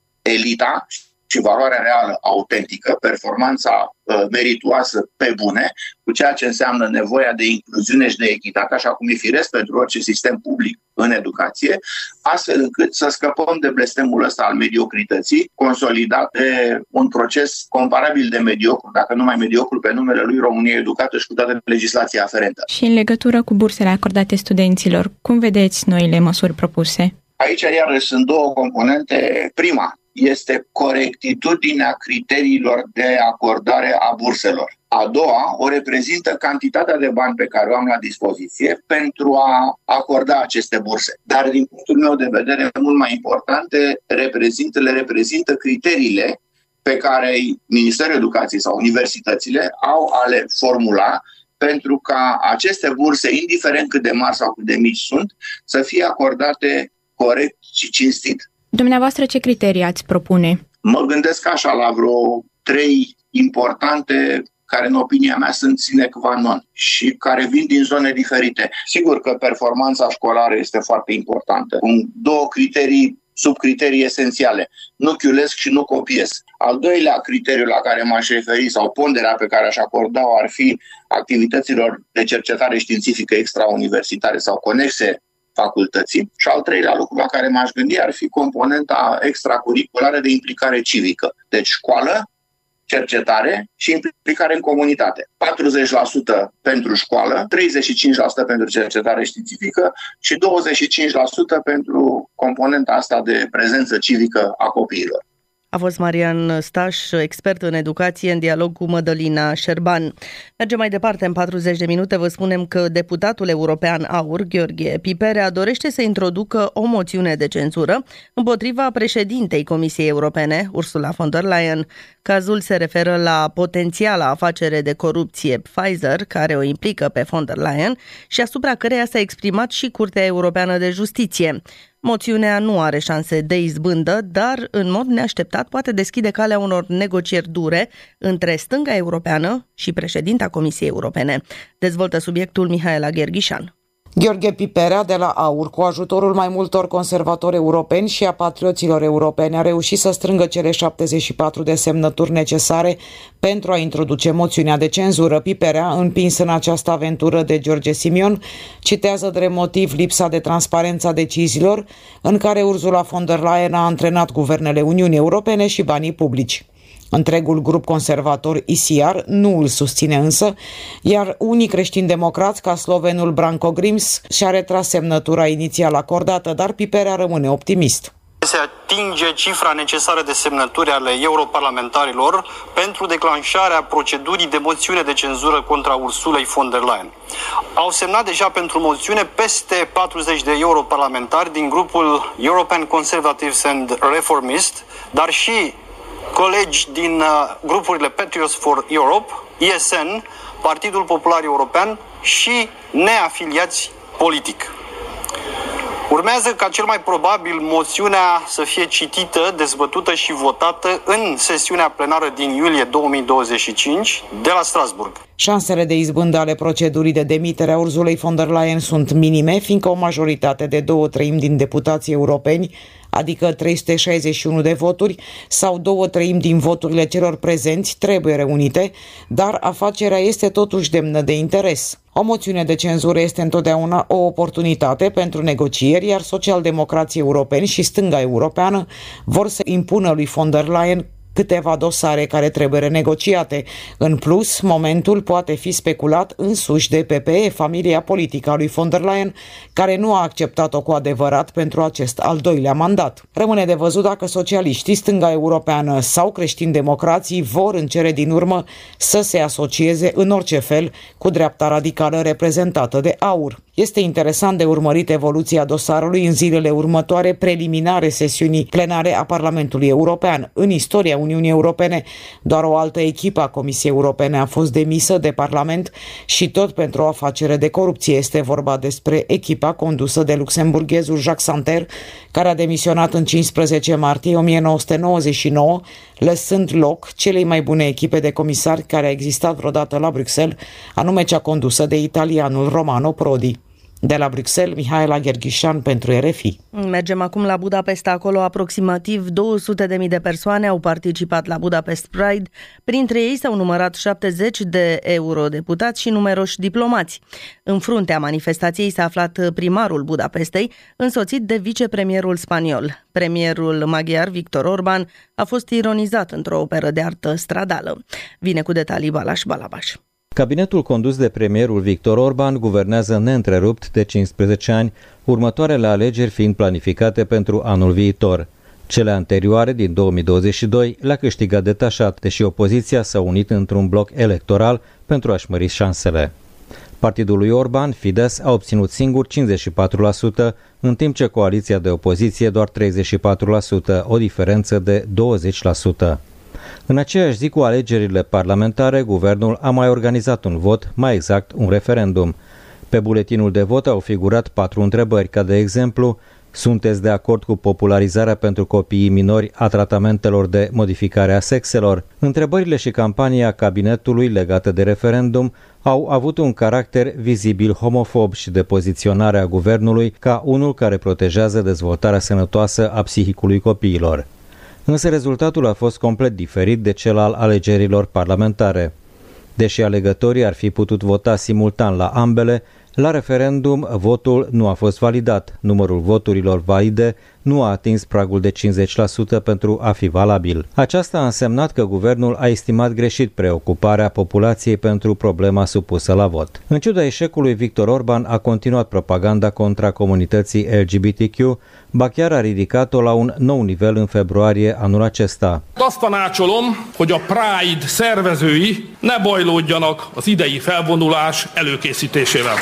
elita și valoarea reală autentică, performanța uh, merituoasă pe bune, cu ceea ce înseamnă nevoia de incluziune și de echitate, așa cum e firesc pentru orice sistem public în educație, astfel încât să scăpăm de blestemul ăsta al mediocrității, consolidat de un proces comparabil de mediocru, dacă nu mai mediocru, pe numele lui România Educată și cu toată legislația aferentă. Și în legătură cu bursele acordate studenților, cum vedeți noile măsuri propuse? Aici iarăși sunt două componente. Prima este corectitudinea criteriilor de acordare a burselor. A doua o reprezintă cantitatea de bani pe care o am la dispoziție pentru a acorda aceste burse. Dar din punctul meu de vedere, mult mai importante, reprezintă, le reprezintă criteriile pe care Ministerul Educației sau universitățile au a le formula pentru ca aceste burse, indiferent cât de mari sau cât de mici sunt, să fie acordate corect și cinstit. Dumneavoastră, ce criterii ați propune? Mă gândesc așa la vreo trei importante care, în opinia mea, sunt sine qua non și care vin din zone diferite. Sigur că performanța școlară este foarte importantă, cu două criterii, subcriterii esențiale. Nu chiulesc și nu copiez. Al doilea criteriu la care m-aș referi sau ponderea pe care aș acorda-o ar fi activităților de cercetare științifică extrauniversitare sau conexe facultății. Și al treilea lucru la care m-aș gândi ar fi componenta extracurriculară de implicare civică. Deci școală, cercetare și implicare în comunitate. patruzeci la sută pentru școală, treizeci și cinci la sută pentru cercetare științifică și douăzeci și cinci la sută pentru componenta asta de prezență civică a copiilor. A fost Marian Staș, expert în educație, în dialog cu Mădălina Șerban. Mergem mai departe. În patruzeci de minute vă spunem că deputatul european AUR, Gheorghe Piperea, dorește să introducă o moțiune de cenzură împotriva președintei Comisiei Europene, Ursula von der Leyen. Cazul se referă la potențiala afacere de corupție Pfizer, care o implică pe von der Leyen și asupra căreia s-a exprimat și Curtea Europeană de Justiție. Moțiunea nu are șanse de izbândă, dar în mod neașteptat poate deschide calea unor negocieri dure între stânga europeană și președinta Comisiei Europene. Dezvoltă subiectul Mihaela Gherghișan. Gheorghe Piperea de la AUR, cu ajutorul mai multor conservatori europeni și a patrioților europeni, a reușit să strângă cele șaptezeci și patru de semnături necesare pentru a introduce moțiunea de cenzură. Piperea, împins în această aventură de George Simion, citează drept motiv lipsa de transparență a deciziilor în care Ursula von der Leyen a antrenat guvernele Uniunii Europene și banii publici. Întregul grup conservator I C R nu îl susține însă, iar unii creștini-democrați, ca slovenul Branko Grims, și-a retras semnătura inițial acordată, dar Piperea rămâne optimist. Se atinge cifra necesară de semnături ale europarlamentarilor pentru declanșarea procedurii de moțiune de cenzură contra Ursulei von der Leyen. Au semnat deja pentru moțiune peste patruzeci de europarlamentari din grupul European Conservatives and Reformists, dar și colegi din uh, grupurile Patriots for Europe, I S N, Partidul Popular European și neafiliați politic. Urmează ca cel mai probabil moțiunea să fie citită, dezbătută și votată în sesiunea plenară din iulie două mii douăzeci și cinci de la Strasbourg. Șansele de izbândă ale procedurii de demitere a Ursulei von der Leyen sunt minime, fiindcă o majoritate de două treimi din deputații europeni, adică trei sute șaizeci și unu de voturi sau două treimi din voturile celor prezenți, trebuie reunite, dar afacerea este totuși demnă de interes. O moțiune de cenzură este întotdeauna o oportunitate pentru negocieri, iar socialdemocrații europeni și stânga europeană vor să impună lui von der Leyen câteva dosare care trebuie renegociate. În plus, momentul poate fi speculat însuși de P P E, familia politică a lui von der Leyen, care nu a acceptat-o cu adevărat pentru acest al doilea mandat. Rămâne de văzut dacă socialiștii, stânga europeană sau creștini-democrații vor în cele din urmă să se asocieze în orice fel cu dreapta radicală reprezentată de AUR. Este interesant de urmărit evoluția dosarului în zilele următoare, preliminare sesiunii plenare a Parlamentului European. În istoria Uniunii Europene, doar o altă echipă a Comisiei Europene a fost demisă de Parlament și tot pentru o afacere de corupție. Este vorba despre echipa condusă de luxemburghezul Jacques Santer, care a demisionat în cincisprezece martie o mie nouă sute nouăzeci și nouă, lăsând loc celei mai bune echipe de comisari care a existat vreodată la Bruxelles, anume cea condusă de italianul Romano Prodi. De la Bruxelles, Mihaela Gherghișan pentru R F I. Mergem acum la Budapesta. Acolo aproximativ două sute de mii de persoane au participat la Budapest Pride. Printre ei s-au numărat șaptezeci de eurodeputați și numeroși diplomați. În fruntea manifestației s-a aflat primarul Budapestei, însoțit de vicepremierul spaniol. Premierul maghiar Victor Orban a fost ironizat într-o operă de artă stradală. Vine cu detalii Balaș Balabaș. Cabinetul condus de premierul Victor Orban guvernează neîntrerupt de cincisprezece ani, următoarele alegeri fiind planificate pentru anul viitor. Cele anterioare, din două mii douăzeci și doi, le-a câștigat detașat, deși opoziția s-a unit într-un bloc electoral pentru a-și mări șansele. Partidul lui Orban, Fidesz, a obținut singur cincizeci și patru la sută, în timp ce coaliția de opoziție doar treizeci și patru la sută, o diferență de douăzeci la sută. În aceeași zi cu alegerile parlamentare, guvernul a mai organizat un vot, mai exact un referendum. Pe buletinul de vot au figurat patru întrebări, ca de exemplu: sunteți de acord cu popularizarea pentru copiii minori a tratamentelor de modificare a sexelor? Întrebările și campania cabinetului legate de referendum au avut un caracter vizibil homofob și de poziționare a guvernului ca unul care protejează dezvoltarea sănătoasă a psihicului copiilor. Însă rezultatul a fost complet diferit de cel al alegerilor parlamentare. Deși alegătorii ar fi putut vota simultan la ambele, La referendum, votul nu a fost validat. Numărul voturilor valide nu a atins pragul de cincizeci la sută pentru a fi valabil. Aceasta a însemnat că guvernul a estimat greșit preocuparea populației pentru problema supusă la vot. În ciuda eșecului, Viktor Orban a continuat propaganda contra comunității L G B T Q, ba chiar a ridicat-o la un nou nivel în februarie anul acesta. Azt tanácsolom, hogy a Pride szervezői ne bajlódjanak az idei felvonulás előkészítésével.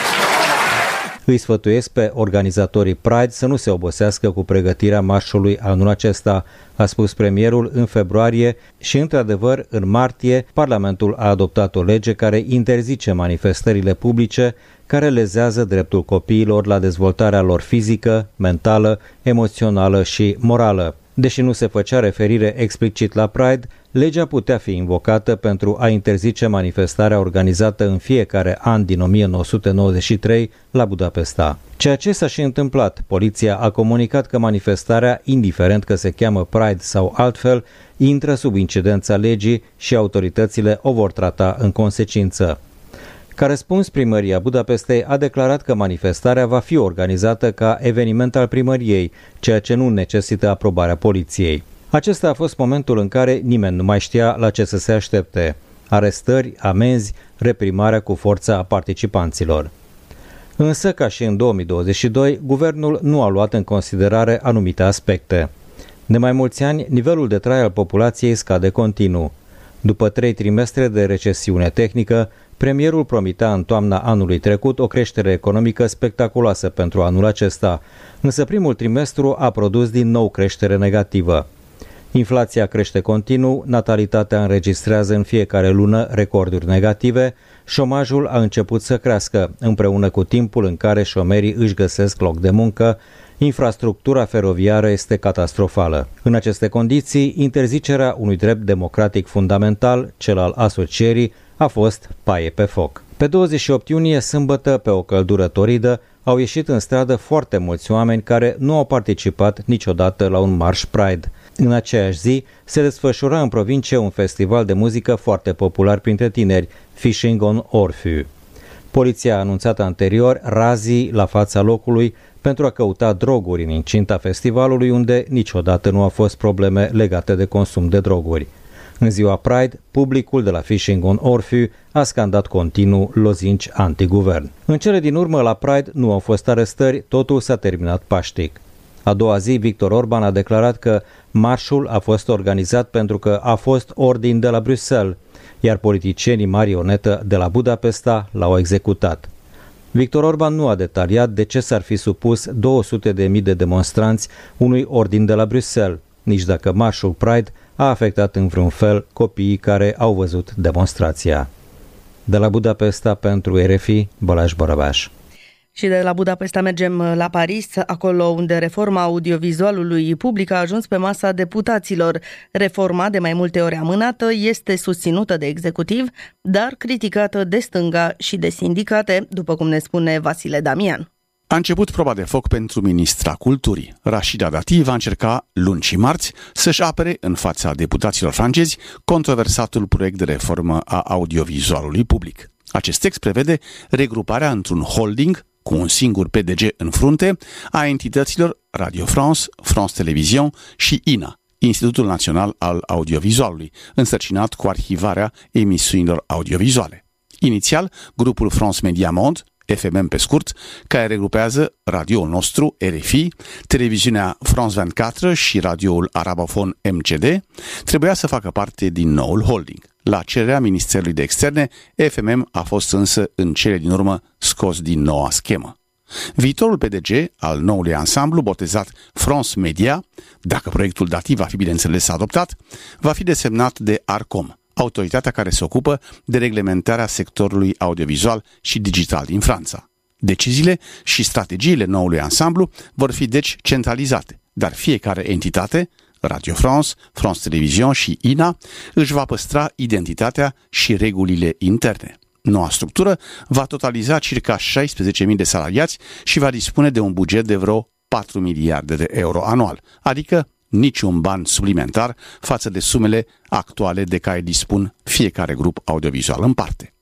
Îi sfătuiesc pe organizatorii Pride să nu se obosească cu pregătirea marșului anul acesta, a spus premierul în februarie și, într-adevăr, în martie, Parlamentul a adoptat o lege care interzice manifestările publice care lezează dreptul copiilor la dezvoltarea lor fizică, mentală, emoțională și morală. Deși nu se făcea referire explicit la Pride, legea putea fi invocată pentru a interzice manifestarea organizată în fiecare an din o mie nouă sute nouăzeci și trei la Budapesta. Ceea ce s-a și întâmplat, poliția a comunicat că manifestarea, indiferent că se cheamă Pride sau altfel, intră sub incidența legii și autoritățile o vor trata în consecință. Ca răspuns, primăria Budapestei a declarat că manifestarea va fi organizată ca eveniment al primăriei, ceea ce nu necesită aprobarea poliției. Acesta a fost momentul în care nimeni nu mai știa la ce să se aștepte: arestări, amenzi, reprimarea cu forța a participanților. Însă, ca și în două mii douăzeci și doi, guvernul nu a luat în considerare anumite aspecte. De mai mulți ani, nivelul de trai al populației scade continuu. După trei trimestre de recesiune tehnică, premierul promitea în toamna anului trecut o creștere economică spectaculoasă pentru anul acesta, însă primul trimestru a produs din nou creștere negativă. Inflația crește continuu, natalitatea înregistrează în fiecare lună recorduri negative, șomajul a început să crească, împreună cu timpul în care șomerii își găsesc loc de muncă, infrastructura feroviară este catastrofală. În aceste condiții, interzicerea unui drept democratic fundamental, cel al asocierii, a fost paie pe foc. Pe douăzeci și opt iunie, sâmbătă, pe o căldură toridă, au ieșit în stradă foarte mulți oameni care nu au participat niciodată la un marș Pride. În aceeași zi, se desfășura în provincie un festival de muzică foarte popular printre tineri, Fishing on Orpheus. Poliția a anunțat anterior razii la fața locului pentru a căuta droguri în incinta festivalului, unde niciodată nu au fost probleme legate de consum de droguri. În ziua Pride, publicul de la Fishing on Orpheus a scandat continuu lozinci antiguvern. În cele din urmă, la Pride nu au fost arestări, totul s-a terminat paștic. A doua zi, Viktor Orban a declarat că marșul a fost organizat pentru că a fost ordin de la Bruxelles, iar politicienii marionetă de la Budapesta l-au executat. Viktor Orban nu a detaliat de ce s-ar fi supus două sute de mii de demonstranți unui ordin de la Bruxelles, nici dacă marșul Pride a afectat în vreun fel copiii care au văzut demonstrația. De la Budapesta pentru R F I, Balázs Barabás. Și de la Budapesta mergem la Paris, acolo unde reforma audiovizualului public a ajuns pe masa deputaților. Reforma, de mai multe ori amânată, este susținută de executiv, dar criticată de stânga și de sindicate, după cum ne spune Vasile Damian. A început proba de foc pentru ministra culturii. Rashida Dati va încerca luni și marți să-și apere în fața deputaților francezi controversatul proiect de reformă a audiovizualului public. Acest text prevede regruparea într-un holding cu un singur P D G în frunte a entităților Radio France, France Television și I N A, Institutul Național al Audiovizualului, însărcinat cu arhivarea emisiunilor audiovizuale. Inițial, grupul France Media Monde, F M M pe scurt, care regrupează radioul nostru, R F I, televiziunea France douăzeci și patru și radioul arabofon M C D, trebuia să facă parte din noul holding. La cererea Ministerului de Externe, F M M a fost însă în cele din urmă scos din noua schemă. Viitorul P D G al noului ansamblu, botezat France Media, dacă proiectul Dati va fi bineînțeles adoptat, va fi desemnat de Arcom, autoritatea care se ocupă de reglementarea sectorului audiovizual și digital din Franța. Deciziile și strategiile noului ansamblu vor fi deci centralizate, dar fiecare entitate, Radio France, France Television și I N A, își va păstra identitatea și regulile interne. Noua structură va totaliza circa șaisprezece mii de salariați și va dispune de un buget de vreo patru miliarde de euro anual, adică niciun ban suplimentar față de sumele actuale de care dispun fiecare grup audiovizual în parte.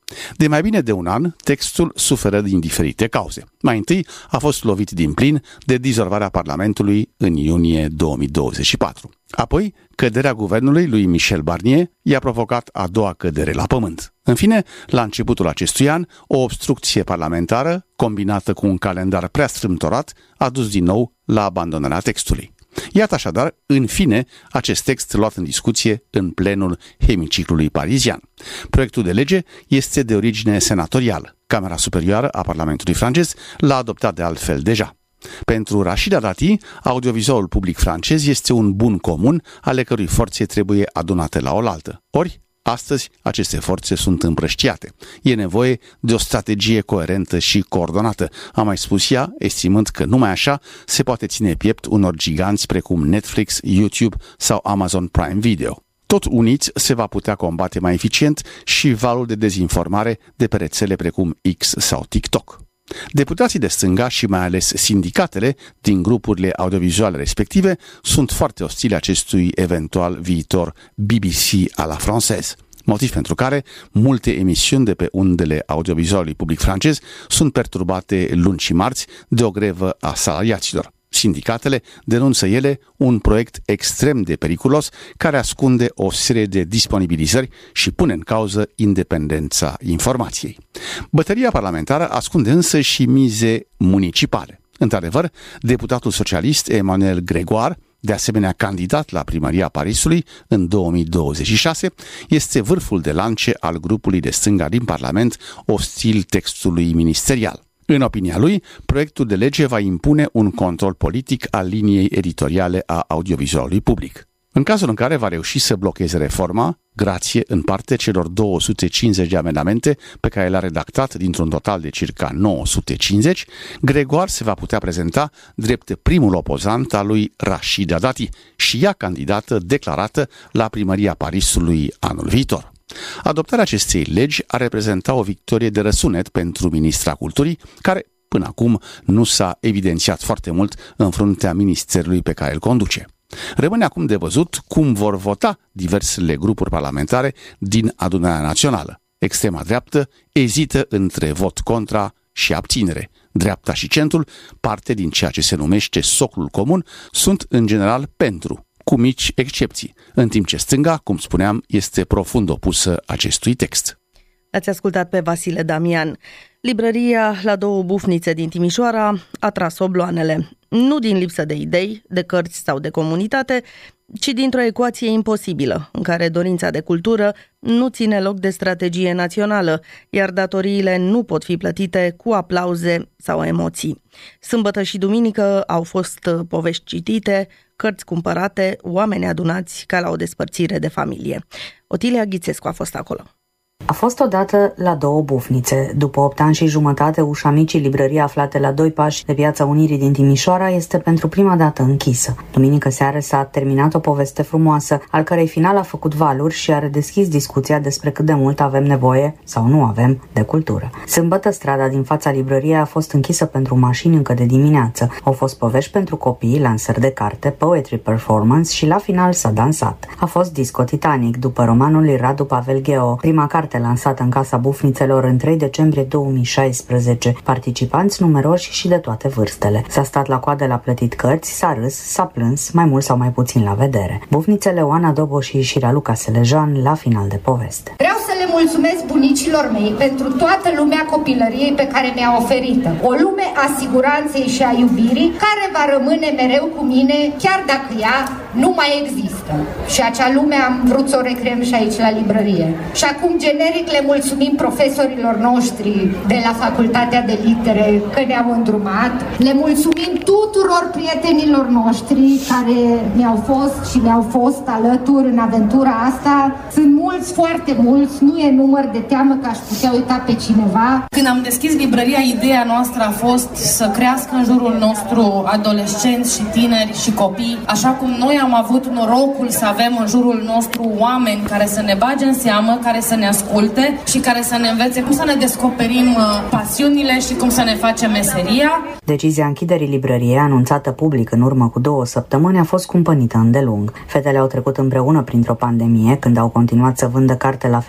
De mai bine de un an, textul suferă din diferite cauze. Mai întâi a fost lovit din plin de dizolvarea Parlamentului în iunie două mii douăzeci și patru. Apoi, căderea guvernului lui Michel Barnier i-a provocat a doua cădere la pământ. În fine, la începutul acestui an, o obstrucție parlamentară, combinată cu un calendar prea strâmtorat, a dus din nou la abandonarea textului. Iată așadar, în fine, acest text luat în discuție în plenul hemiciclului parizian. Proiectul de lege este de origine senatorială. Camera Superioară a Parlamentului francez l-a adoptat de altfel deja. Pentru Rachida Dati, audiovizualul public francez este un bun comun, ale cărui forțe trebuie adunate la oaltă. Ori, astăzi, aceste forțe sunt împrăștiate. E nevoie de o strategie coerentă și coordonată, a mai spus ea, estimând că numai așa se poate ține piept unor giganți precum Netflix, YouTube sau Amazon Prime Video. Tot uniți se va putea combate mai eficient și valul de dezinformare de pe rețele precum X sau TikTok. Deputații de stânga și mai ales sindicatele din grupurile audiovizuale respective sunt foarte ostili acestui eventual viitor B B C à la française, motiv pentru care multe emisiuni de pe undele audiovizualului public francez sunt perturbate luni și marți de o grevă a salariaților. Sindicatele denunță ele un proiect extrem de periculos care ascunde o serie de disponibilizări și pune în cauză independența informației. Bătălia parlamentară ascunde însă și mize municipale. Într-adevăr, deputatul socialist Emmanuel Grégoire, de asemenea candidat la primăria Parisului în două mii douăzeci și șase, este vârful de lance al grupului de stânga din Parlament ostil textului ministerial. În opinia lui, proiectul de lege va impune un control politic al liniei editoriale a audiovizualului public. În cazul în care va reuși să blocheze reforma, grație în parte celor două sute cincizeci de amendamente pe care le-a redactat dintr-un total de circa nouă sute cincizeci, Grégoire se va putea prezenta drept primul opozant al lui Rachida Dati și ea candidată declarată la primăria Parisului anul viitor. Adoptarea acestei legi ar reprezenta o victorie de răsunet pentru ministra culturii, care până acum nu s-a evidențiat foarte mult în fruntea ministerului pe care îl conduce. Rămâne acum de văzut cum vor vota diversele grupuri parlamentare din Adunarea Națională. Extrema dreaptă ezită între vot contra și abținere. Dreapta și centrul, parte din ceea ce se numește soclul comun, sunt în general pentru, cu mici excepții, în timp ce stânga, cum spuneam, este profund opusă acestui text. Ați ascultat pe Vasile Damian. Librăria La Două Bufnițe din Timișoara a tras obloanele. Nu din lipsă de idei, de cărți sau de comunitate, ci dintr-o ecuație imposibilă, în care dorința de cultură nu ține loc de strategie națională, iar datoriile nu pot fi plătite cu aplauze sau emoții. Sâmbătă și duminică au fost povești citite, cărți cumpărate, oameni adunați ca la o despărțire de familie. Otilia Ghițescu a fost acolo. A fost odată La Două Bufnițe. După opt ani și jumătate, ușa micii librării aflate la doi pași de Piața Unirii din Timișoara este pentru prima dată închisă. Duminică seară s-a terminat o poveste frumoasă, al cărei final a făcut valuri și a redeschis discuția despre cât de mult avem nevoie, sau nu avem, de cultură. Sâmbătă, strada din fața librăriei a fost închisă pentru mașini încă de dimineață. Au fost povești pentru copii, lansări de carte, poetry performance și la final s-a dansat. A fost Disco Titanic, după romanul lui Radu Pavel Gheo, prima carte lansată în Casa Bufnițelor în trei decembrie două mii șaisprezece. Participanți numeroși și de toate vârstele. S-a stat la coadă la plătit cărți, s-a râs, s-a plâns, mai mult sau mai puțin la vedere. Bufnițele Oana Doboși și Raluca Selejan la final de poveste. Vreau să le mulțumesc bunicilor mei pentru toată lumea copilăriei pe care mi-a oferită. O lume a siguranței și a iubirii care va rămâne mereu cu mine, chiar dacă ea nu mai există. Și acea lume am vrut să o recreăm și aici la librărie. Și acum generic le mulțumim profesorilor noștri de la Facultatea de Litere că ne-au îndrumat. Le mulțumim tuturor prietenilor noștri care mi-au fost și mi-au fost alături în aventura asta. Sunt mulți, foarte mulți, nu e număr, de teamă că aș putea uita pe cineva. Când am deschis librăria, ideea noastră a fost să crească în jurul nostru adolescenți și tineri și copii, așa cum noi am avut norocul să avem în jurul nostru oameni care să ne bage în seamă, care să ne asculte și care să ne învețe cum să ne descoperim pasiunile și cum să ne facem meseria. Decizia închiderii librăriei, anunțată public în urmă cu două săptămâni, a fost cumpănită îndelung. Fetele au trecut împreună printr-o pandemie, când au continuat să vândă carte la fereastră,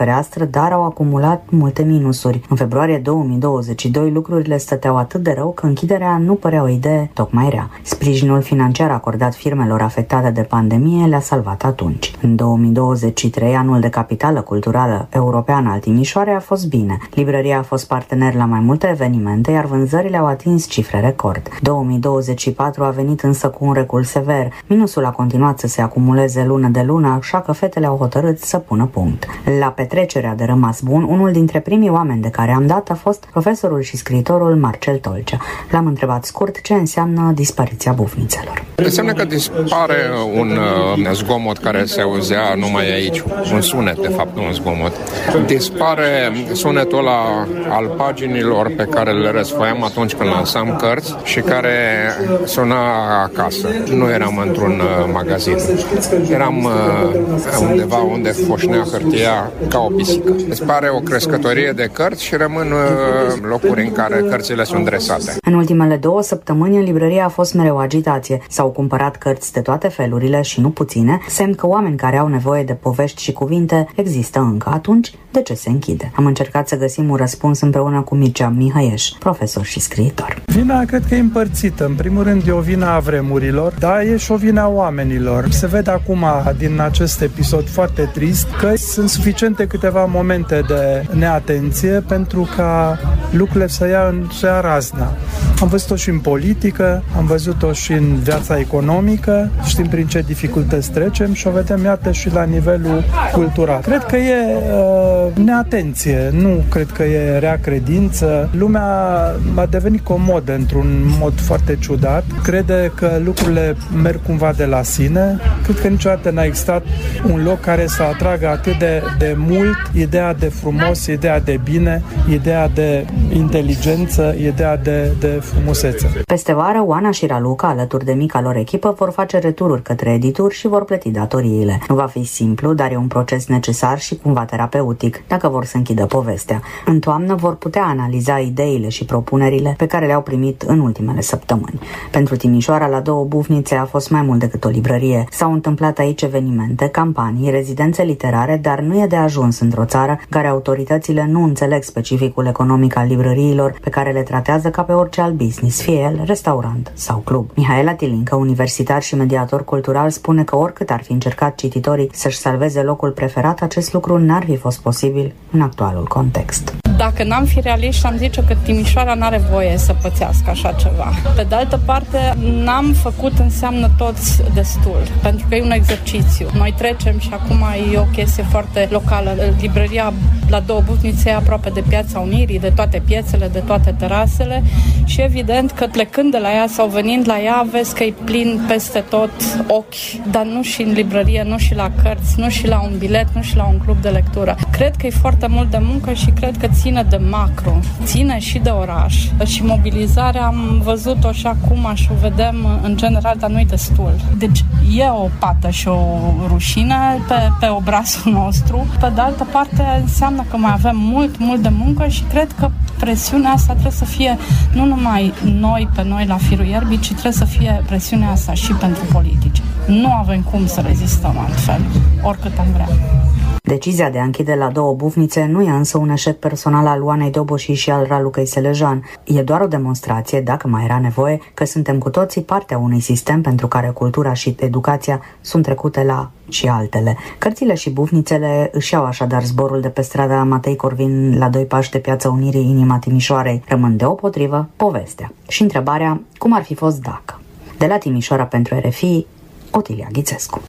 dar au acumulat multe minusuri. În februarie două mii douăzeci și doi lucrurile stăteau atât de rău că închiderea nu părea o idee tocmai rea. Sprijinul financiar acordat firmelor afectate de pandemie le-a salvat atunci. În două mii douăzeci și trei, anul de capitală culturală europeană al Timișoarei, a fost bine. Librăria a fost partener la mai multe evenimente, iar vânzările au atins cifre record. două mii douăzeci și patru a venit însă cu un recul sever. Minusul a continuat să se acumuleze lună de lună, așa că fetele au hotărât să pună punct. La petrecerea de rămas bun, unul dintre primii oameni de care am dat a fost profesorul și scriitorul Marcel Tolcea. L-am întrebat scurt ce înseamnă dispariția bufnițelor. Înseamnă că dispare un uh, zgomot care se auzea numai aici, un sunet, de fapt, nu un zgomot. Dispare sunetul ăla al paginilor pe care le răsfoiam atunci când lansam cărți și care suna acasă. Nu eram într-un uh, magazin. Eram uh, undeva unde foșnea hârtia ca o pisică. Dispare o crescătorie de cărți și rămân uh, locuri în care cărțile sunt dresate. În ultimele două săptămâni, în librărie a fost mereu agitație. S-au cumpărat cărți de toate felurile și nu puține, semn că oameni care au nevoie de povești și cuvinte există încă. Atunci, de ce se închide? Am încercat să găsim un răspuns împreună cu Mircea Mihăieș, profesor și scriitor. Vina cred că e împărțită. În primul rând e o vină a vremurilor, dar e și o vină a oamenilor. Se vede acum din acest episod foarte trist că sunt suficiente câteva momente de neatenție pentru ca lucrurile să ia, să ia razna. Am văzut-o și în politică, am văzut-o și în viața economică, știm prin ce dificultăți trecem și o vedem, iată, și la nivelul cultural. Cred că e uh, neatenție, nu cred că e rea credință. Lumea a devenit comodă într-un mod foarte ciudat, crede că lucrurile merg cumva de la sine. Cred că niciodată n-a existat un loc care să atragă atât de, de mult ideea de frumos, ideea de bine, ideea de inteligență, ideea de, de frumusețe. Peste vară, Oana și Raluca, alături de mica lor echipă, vor face retururi către edituri și vor plăti datoriile. Nu va fi simplu, dar e un proces necesar și cumva terapeutic, dacă vor să închidă povestea. În toamnă vor putea analiza ideile și propunerile pe care le-au primit în ultimele săptămâni. Pentru Timișoara, la Două Bufnițe a fost mai mult decât o librărie. S-au întâmplat aici evenimente, campanii, rezidențe literare, dar nu e de ajuns într-o țară care autoritățile nu înțeleg specificul economic al librăriilor, pe care le tratează ca pe orice alt business, fie el restaurant sau club. Mihaela Tilincă, universitar și mediator cultural, spune că oricât ar fi încercat cititorii să-și salveze locul preferat, acest lucru n-ar fi fost posibil în actualul context. Dacă n-am fi realiști, am zice că Timișoara n-are voie să pățească așa ceva. Pe de altă parte, n-am făcut înseamnă toți destul, pentru că e un exercițiu. Noi trecem și acum e o chestie foarte locală. Librăria la Două Bufnițe e aproape de Piața Unirii, de toate piețele, de toate terasele și evident că plecând de la ea sau venind la ea, vezi că e plin peste tot ochi, dar nu și în librărie, nu și la cărți, nu și la un bilet, nu și la un club de lectură. Cred că e foarte mult de muncă și cred că ține de macro, ține și de oraș. Și mobilizarea am văzut-o și acum și o vedem în general, dar nu-i destul. Deci e o pată și o rușine pe, pe obrazul nostru. Pe de altă parte înseamnă că mai avem mult, mult de muncă și cred că presiunea asta trebuie să fie nu numai noi pe noi la firul ierbii, ci trebuie să fie presiunea asta și pentru politici. Nu avem cum să rezistăm altfel, oricât am vrea. Decizia de a închide la Două Bufnițe nu e însă un eșec personal al Oanei Doboși și al Ralucăi Selejan. E doar o demonstrație, dacă mai era nevoie, că suntem cu toții partea unui sistem pentru care cultura și educația sunt trecute la și altele. Cărțile și bufnițele își iau așadar zborul de pe strada Matei Corvin la doi pași de Piața Unirii, inima Timișoarei. Rămân deopotrivă povestea. Și întrebarea, cum ar fi fost dacă? De la Timișoara pentru R F I, Otilia Ghițescu.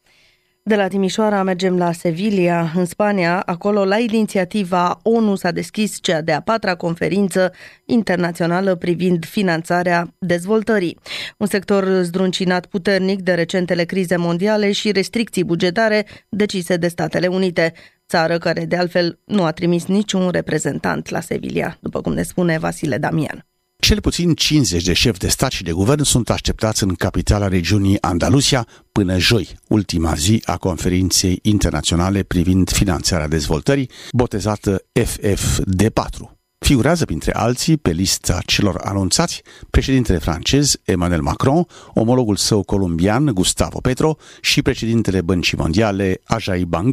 De la Timișoara mergem la Sevilla, în Spania. Acolo, la inițiativa ONU, s-a deschis cea de-a patra conferință internațională privind finanțarea dezvoltării. Un sector zdruncinat puternic de recentele crize mondiale și restricții bugetare decise de Statele Unite, țară care de altfel nu a trimis niciun reprezentant la Sevilla, după cum ne spune Vasile Damian. Cel puțin cincizeci de șefi de stat și de guvern sunt așteptați în capitala regiunii Andalusia până joi, ultima zi a conferinței internaționale privind finanțarea dezvoltării, botezată F F D patru. Figurează printre alții pe lista celor anunțați președintele francez Emmanuel Macron, omologul său colombian Gustavo Petro și președintele Băncii Mondiale Ajay Banga.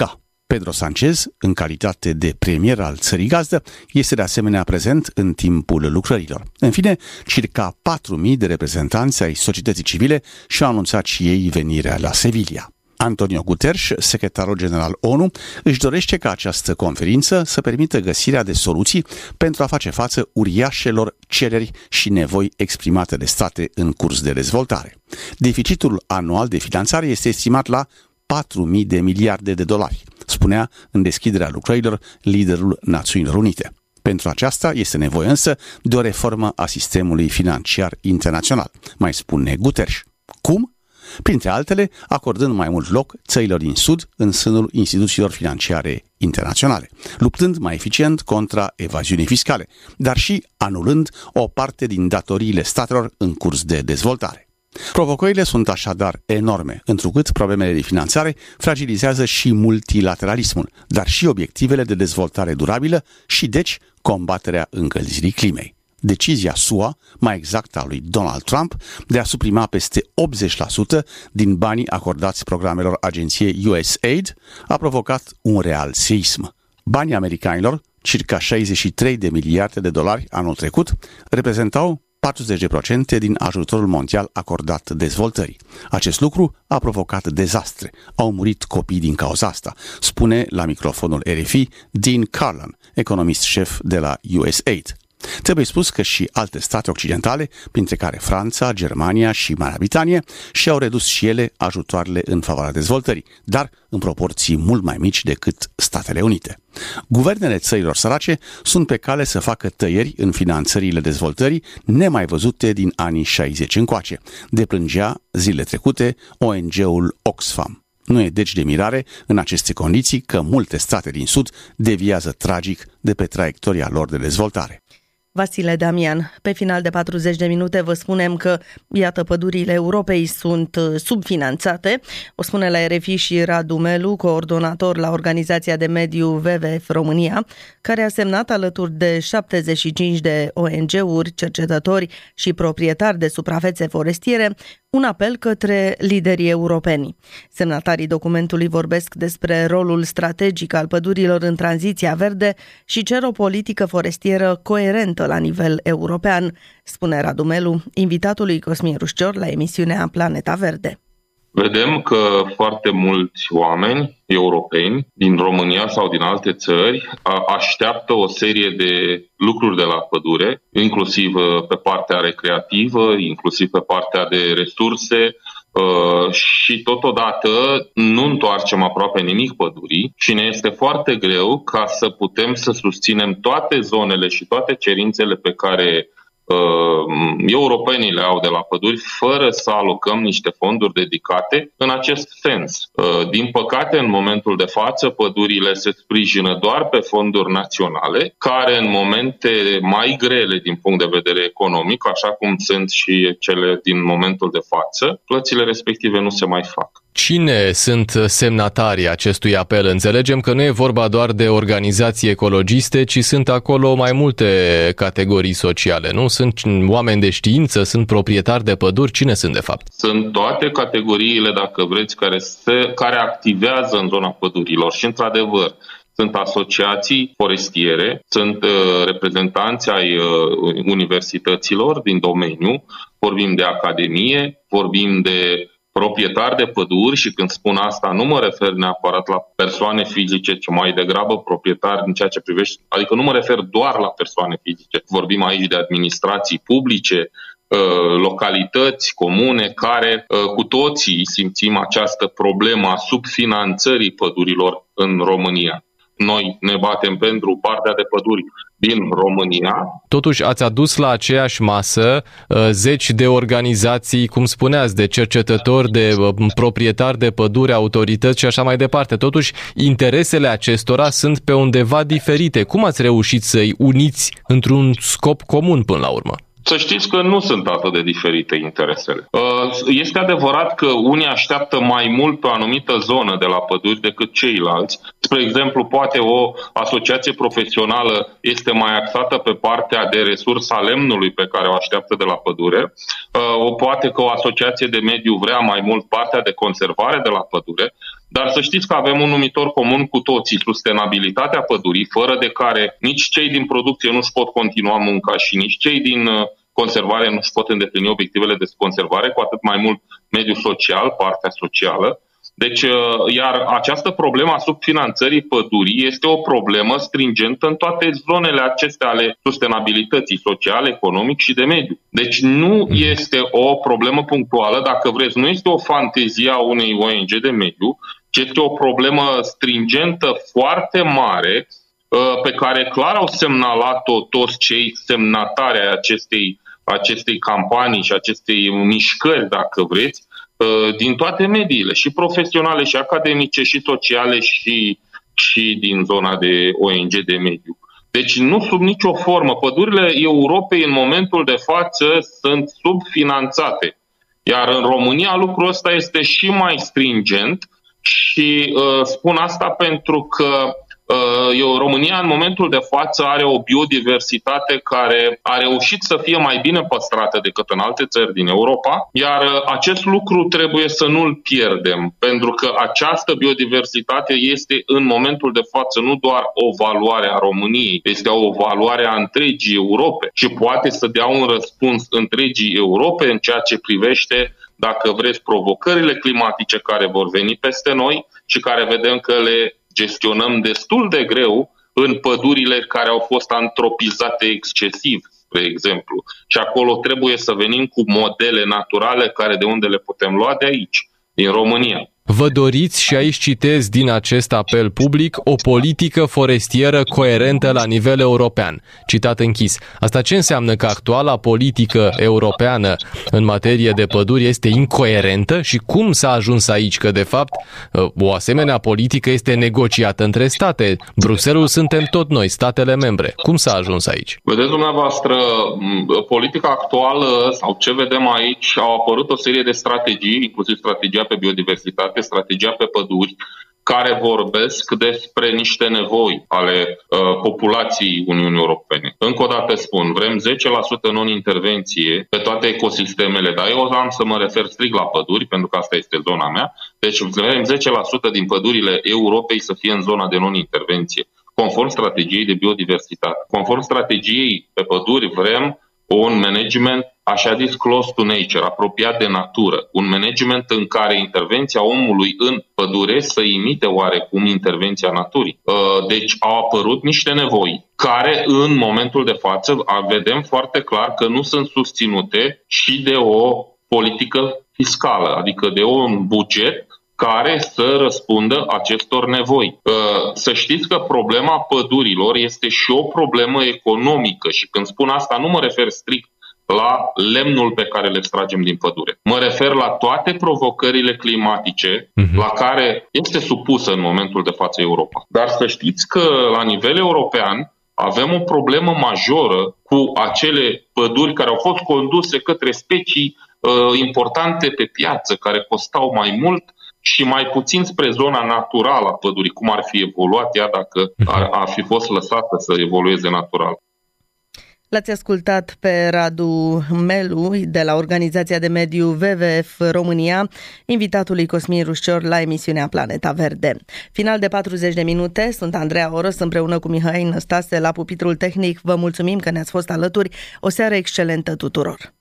Pedro Sánchez, în calitate de premier al țării gazdă, este de asemenea prezent în timpul lucrărilor. În fine, circa patru mii de reprezentanți ai societății civile și-au anunțat și ei venirea la Sevilla. Antonio Guterres, secretarul general O N U, își dorește ca această conferință să permită găsirea de soluții pentru a face față uriașelor cereri și nevoi exprimate de state în curs de dezvoltare. Deficitul anual de finanțare este estimat la patru mii de miliarde de dolari, spunea în deschiderea lucrărilor liderul Națiunilor Unite. Pentru aceasta este nevoie însă de o reformă a sistemului financiar internațional, mai spune Guterres. Cum? Printre altele, acordând mai mult loc țărilor din Sud în sânul instituțiilor financiare internaționale, luptând mai eficient contra evaziunii fiscale, dar și anulând o parte din datoriile statelor în curs de dezvoltare. Provocările sunt așadar enorme, întrucât problemele de finanțare fragilizează și multilateralismul, dar și obiectivele de dezvoltare durabilă și, deci, combaterea încălzirii climei. Decizia S U A, mai exact a lui Donald Trump, de a suprima peste optzeci la sută din banii acordați programelor agenției U S A I D, a provocat un real seism. Banii americanilor, circa șaizeci și trei de miliarde de dolari anul trecut, reprezentau patruzeci la sută din ajutorul mondial acordat dezvoltării. Acest lucru a provocat dezastre. Au murit copii din cauza asta, spune la microfonul R F I Dean Carlin, economist șef de la U S A I D. Trebuie spus că și alte state occidentale, printre care Franța, Germania și Marea Britanie, și-au redus și ele ajutoarele în favoarea dezvoltării, dar în proporții mult mai mici decât Statele Unite. Guvernele țărilor sărace sunt pe cale să facă tăieri în finanțările dezvoltării nemai văzute din anii șaizeci încoace, deplângea zilele trecute O N G-ul Oxfam. Nu e deci de mirare în aceste condiții că multe state din Sud deviază tragic de pe traiectoria lor de dezvoltare. Vasile Damian, pe final de patruzeci de minute vă spunem că, iată, pădurile Europei sunt subfinanțate. O spune la R F I și Radu Melu, coordonator la Organizația de Mediu W W F România, care a semnat alături de șaptezeci și cinci de O N G-uri, cercetători și proprietari de suprafețe forestiere, un apel către liderii europeni. Semnatarii documentului vorbesc despre rolul strategic al pădurilor în tranziția verde și cer o politică forestieră coerentă la nivel european, spune Radu Melu, invitatul lui Cosmin Rușcior la emisiunea Planeta Verde. Vedem că foarte mulți oameni europeni din România sau din alte țări așteaptă o serie de lucruri de la pădure, inclusiv pe partea recreativă, inclusiv pe partea de resurse, și totodată nu întoarcem aproape nimic pădurii și ne este foarte greu ca să putem să susținem toate zonele și toate cerințele pe care europenii le au de la păduri, fără să alocăm niște fonduri dedicate în acest sens. Din păcate, în momentul de față, pădurile se sprijină doar pe fonduri naționale, care în momente mai grele din punct de vedere economic, așa cum sunt și cele din momentul de față, plățile respective nu se mai fac. Cine sunt semnatarii acestui apel? Înțelegem că nu e vorba doar de organizații ecologiste, ci sunt acolo mai multe categorii sociale, nu? Sunt oameni de știință, sunt proprietari de păduri, cine sunt de fapt? Sunt toate categoriile, dacă vreți, care, se, care activează în zona pădurilor și, într-adevăr, sunt asociații forestiere, sunt uh, reprezentanți ai uh, universităților din domeniu, vorbim de academie, vorbim de proprietari de păduri și când spun asta nu mă refer neapărat la persoane fizice, ci mai degrabă proprietari în ceea ce privește, adică nu mă refer doar la persoane fizice. Vorbim aici de administrații publice, localități, comune, care cu toții simțim această problemă a subfinanțării pădurilor în România. Noi ne batem pentru partea de păduri din România. Totuși ați adus la aceeași masă uh, zeci de organizații, cum spuneați, de cercetători, de uh, proprietari de păduri, autorități și așa mai departe. Totuși, interesele acestora sunt pe undeva diferite. Cum ați reușit să-i uniți într-un scop comun până la urmă? Să știți că nu sunt atât de diferite interesele. Este adevărat că unii așteaptă mai mult pe o anumită zonă de la păduri decât ceilalți. Spre exemplu, poate o asociație profesională este mai axată pe partea de resursa lemnului pe care o așteaptă de la pădure. O poate că o asociație de mediu vrea mai mult partea de conservare de la pădure. dar să știți că avem un numitor comun cu toții, sustenabilitatea pădurii, fără de care nici cei din producție nu-și pot continua munca și nici cei din conservare nu-și pot îndeplini obiectivele de conservare, cu atât mai mult mediul social, partea socială. Deci, iar această problemă a subfinanțării pădurii este o problemă stringentă în toate zonele acestea ale sustenabilității sociale, economic și de mediu. Deci nu este o problemă punctuală, dacă vreți, nu este o fantezie a unei O N G de mediu, ci este o problemă stringentă foarte mare pe care clar au semnalat-o toți cei semnatari ai acestei, acestei campanii și acestei mișcări, dacă vreți, din toate mediile, și profesionale, și academice, și sociale, și, și din zona de O N G de mediu. Deci nu sub nicio formă. Pădurile Europei în momentul de față sunt subfinanțate. Iar în România lucrul ăsta este și mai stringent și uh, spun asta pentru că Eu, România în momentul de față are o biodiversitate care a reușit să fie mai bine păstrată decât în alte țări din Europa, iar acest lucru trebuie să nu-l pierdem, pentru că această biodiversitate este în momentul de față nu doar o valoare a României, este o valoare a întregii Europe și poate să dea un răspuns întregii Europe în ceea ce privește, dacă vreți, provocările climatice care vor veni peste noi și care vedem că le gestionăm destul de greu în pădurile care au fost antropizate excesiv, spre exemplu. Și acolo trebuie să venim cu modele naturale care de unde le putem lua? De aici, din România. Vă doriți, și aici citez din acest apel public, o politică forestieră coerentă la nivel european. Citat închis. Asta ce înseamnă? Că actuala politică europeană în materie de păduri este incoerentă? Și cum s-a ajuns aici? Că, de fapt, o asemenea politică este negociată între state. Bruxelles suntem tot noi, statele membre. Cum s-a ajuns aici? Vedeți dumneavoastră, politica actuală, sau ce vedem aici, au apărut o serie de strategii, inclusiv strategia pe biodiversitate, strategia pe păduri, care vorbesc despre niște nevoi ale uh, populației Uniunii Europene. Încă o dată spun, vrem zece la sută non-intervenție pe toate ecosistemele, dar eu am să mă refer strict la păduri, pentru că asta este zona mea. Deci vrem zece la sută din pădurile Europei să fie în zona de non-intervenție, conform strategiei de biodiversitate. Conform strategiei pe păduri vrem un management, așa zis, close to nature, apropiat de natură. Un management în care intervenția omului în pădure să imite oarecum intervenția naturii. Deci au apărut niște nevoi care în momentul de față vedem foarte clar că nu sunt susținute și de o politică fiscală, adică de un buget care să răspundă acestor nevoi. Să știți că problema pădurilor este și o problemă economică și când spun asta nu mă refer strict la lemnul pe care le extragem din pădure. Mă refer la toate provocările climatice uh-huh. la care este supusă în momentul de față Europa. Dar să știți că la nivel european avem o problemă majoră cu acele păduri care au fost conduse către specii uh, importante pe piață, care costau mai mult și mai puțin spre zona naturală a pădurii, cum ar fi evoluat ea dacă ar, ar fi fost lăsată să evolueze natural. L-ați ascultat pe Radu Melu de la Organizația de Mediu W W F România, invitatului Cosmin Rușcior la emisiunea Planeta Verde. Final de patruzeci de minute, sunt Andreea Oros împreună cu Mihai Năstase la pupitrul tehnic. Vă mulțumim că ne-ați fost alături. O seară excelentă tuturor!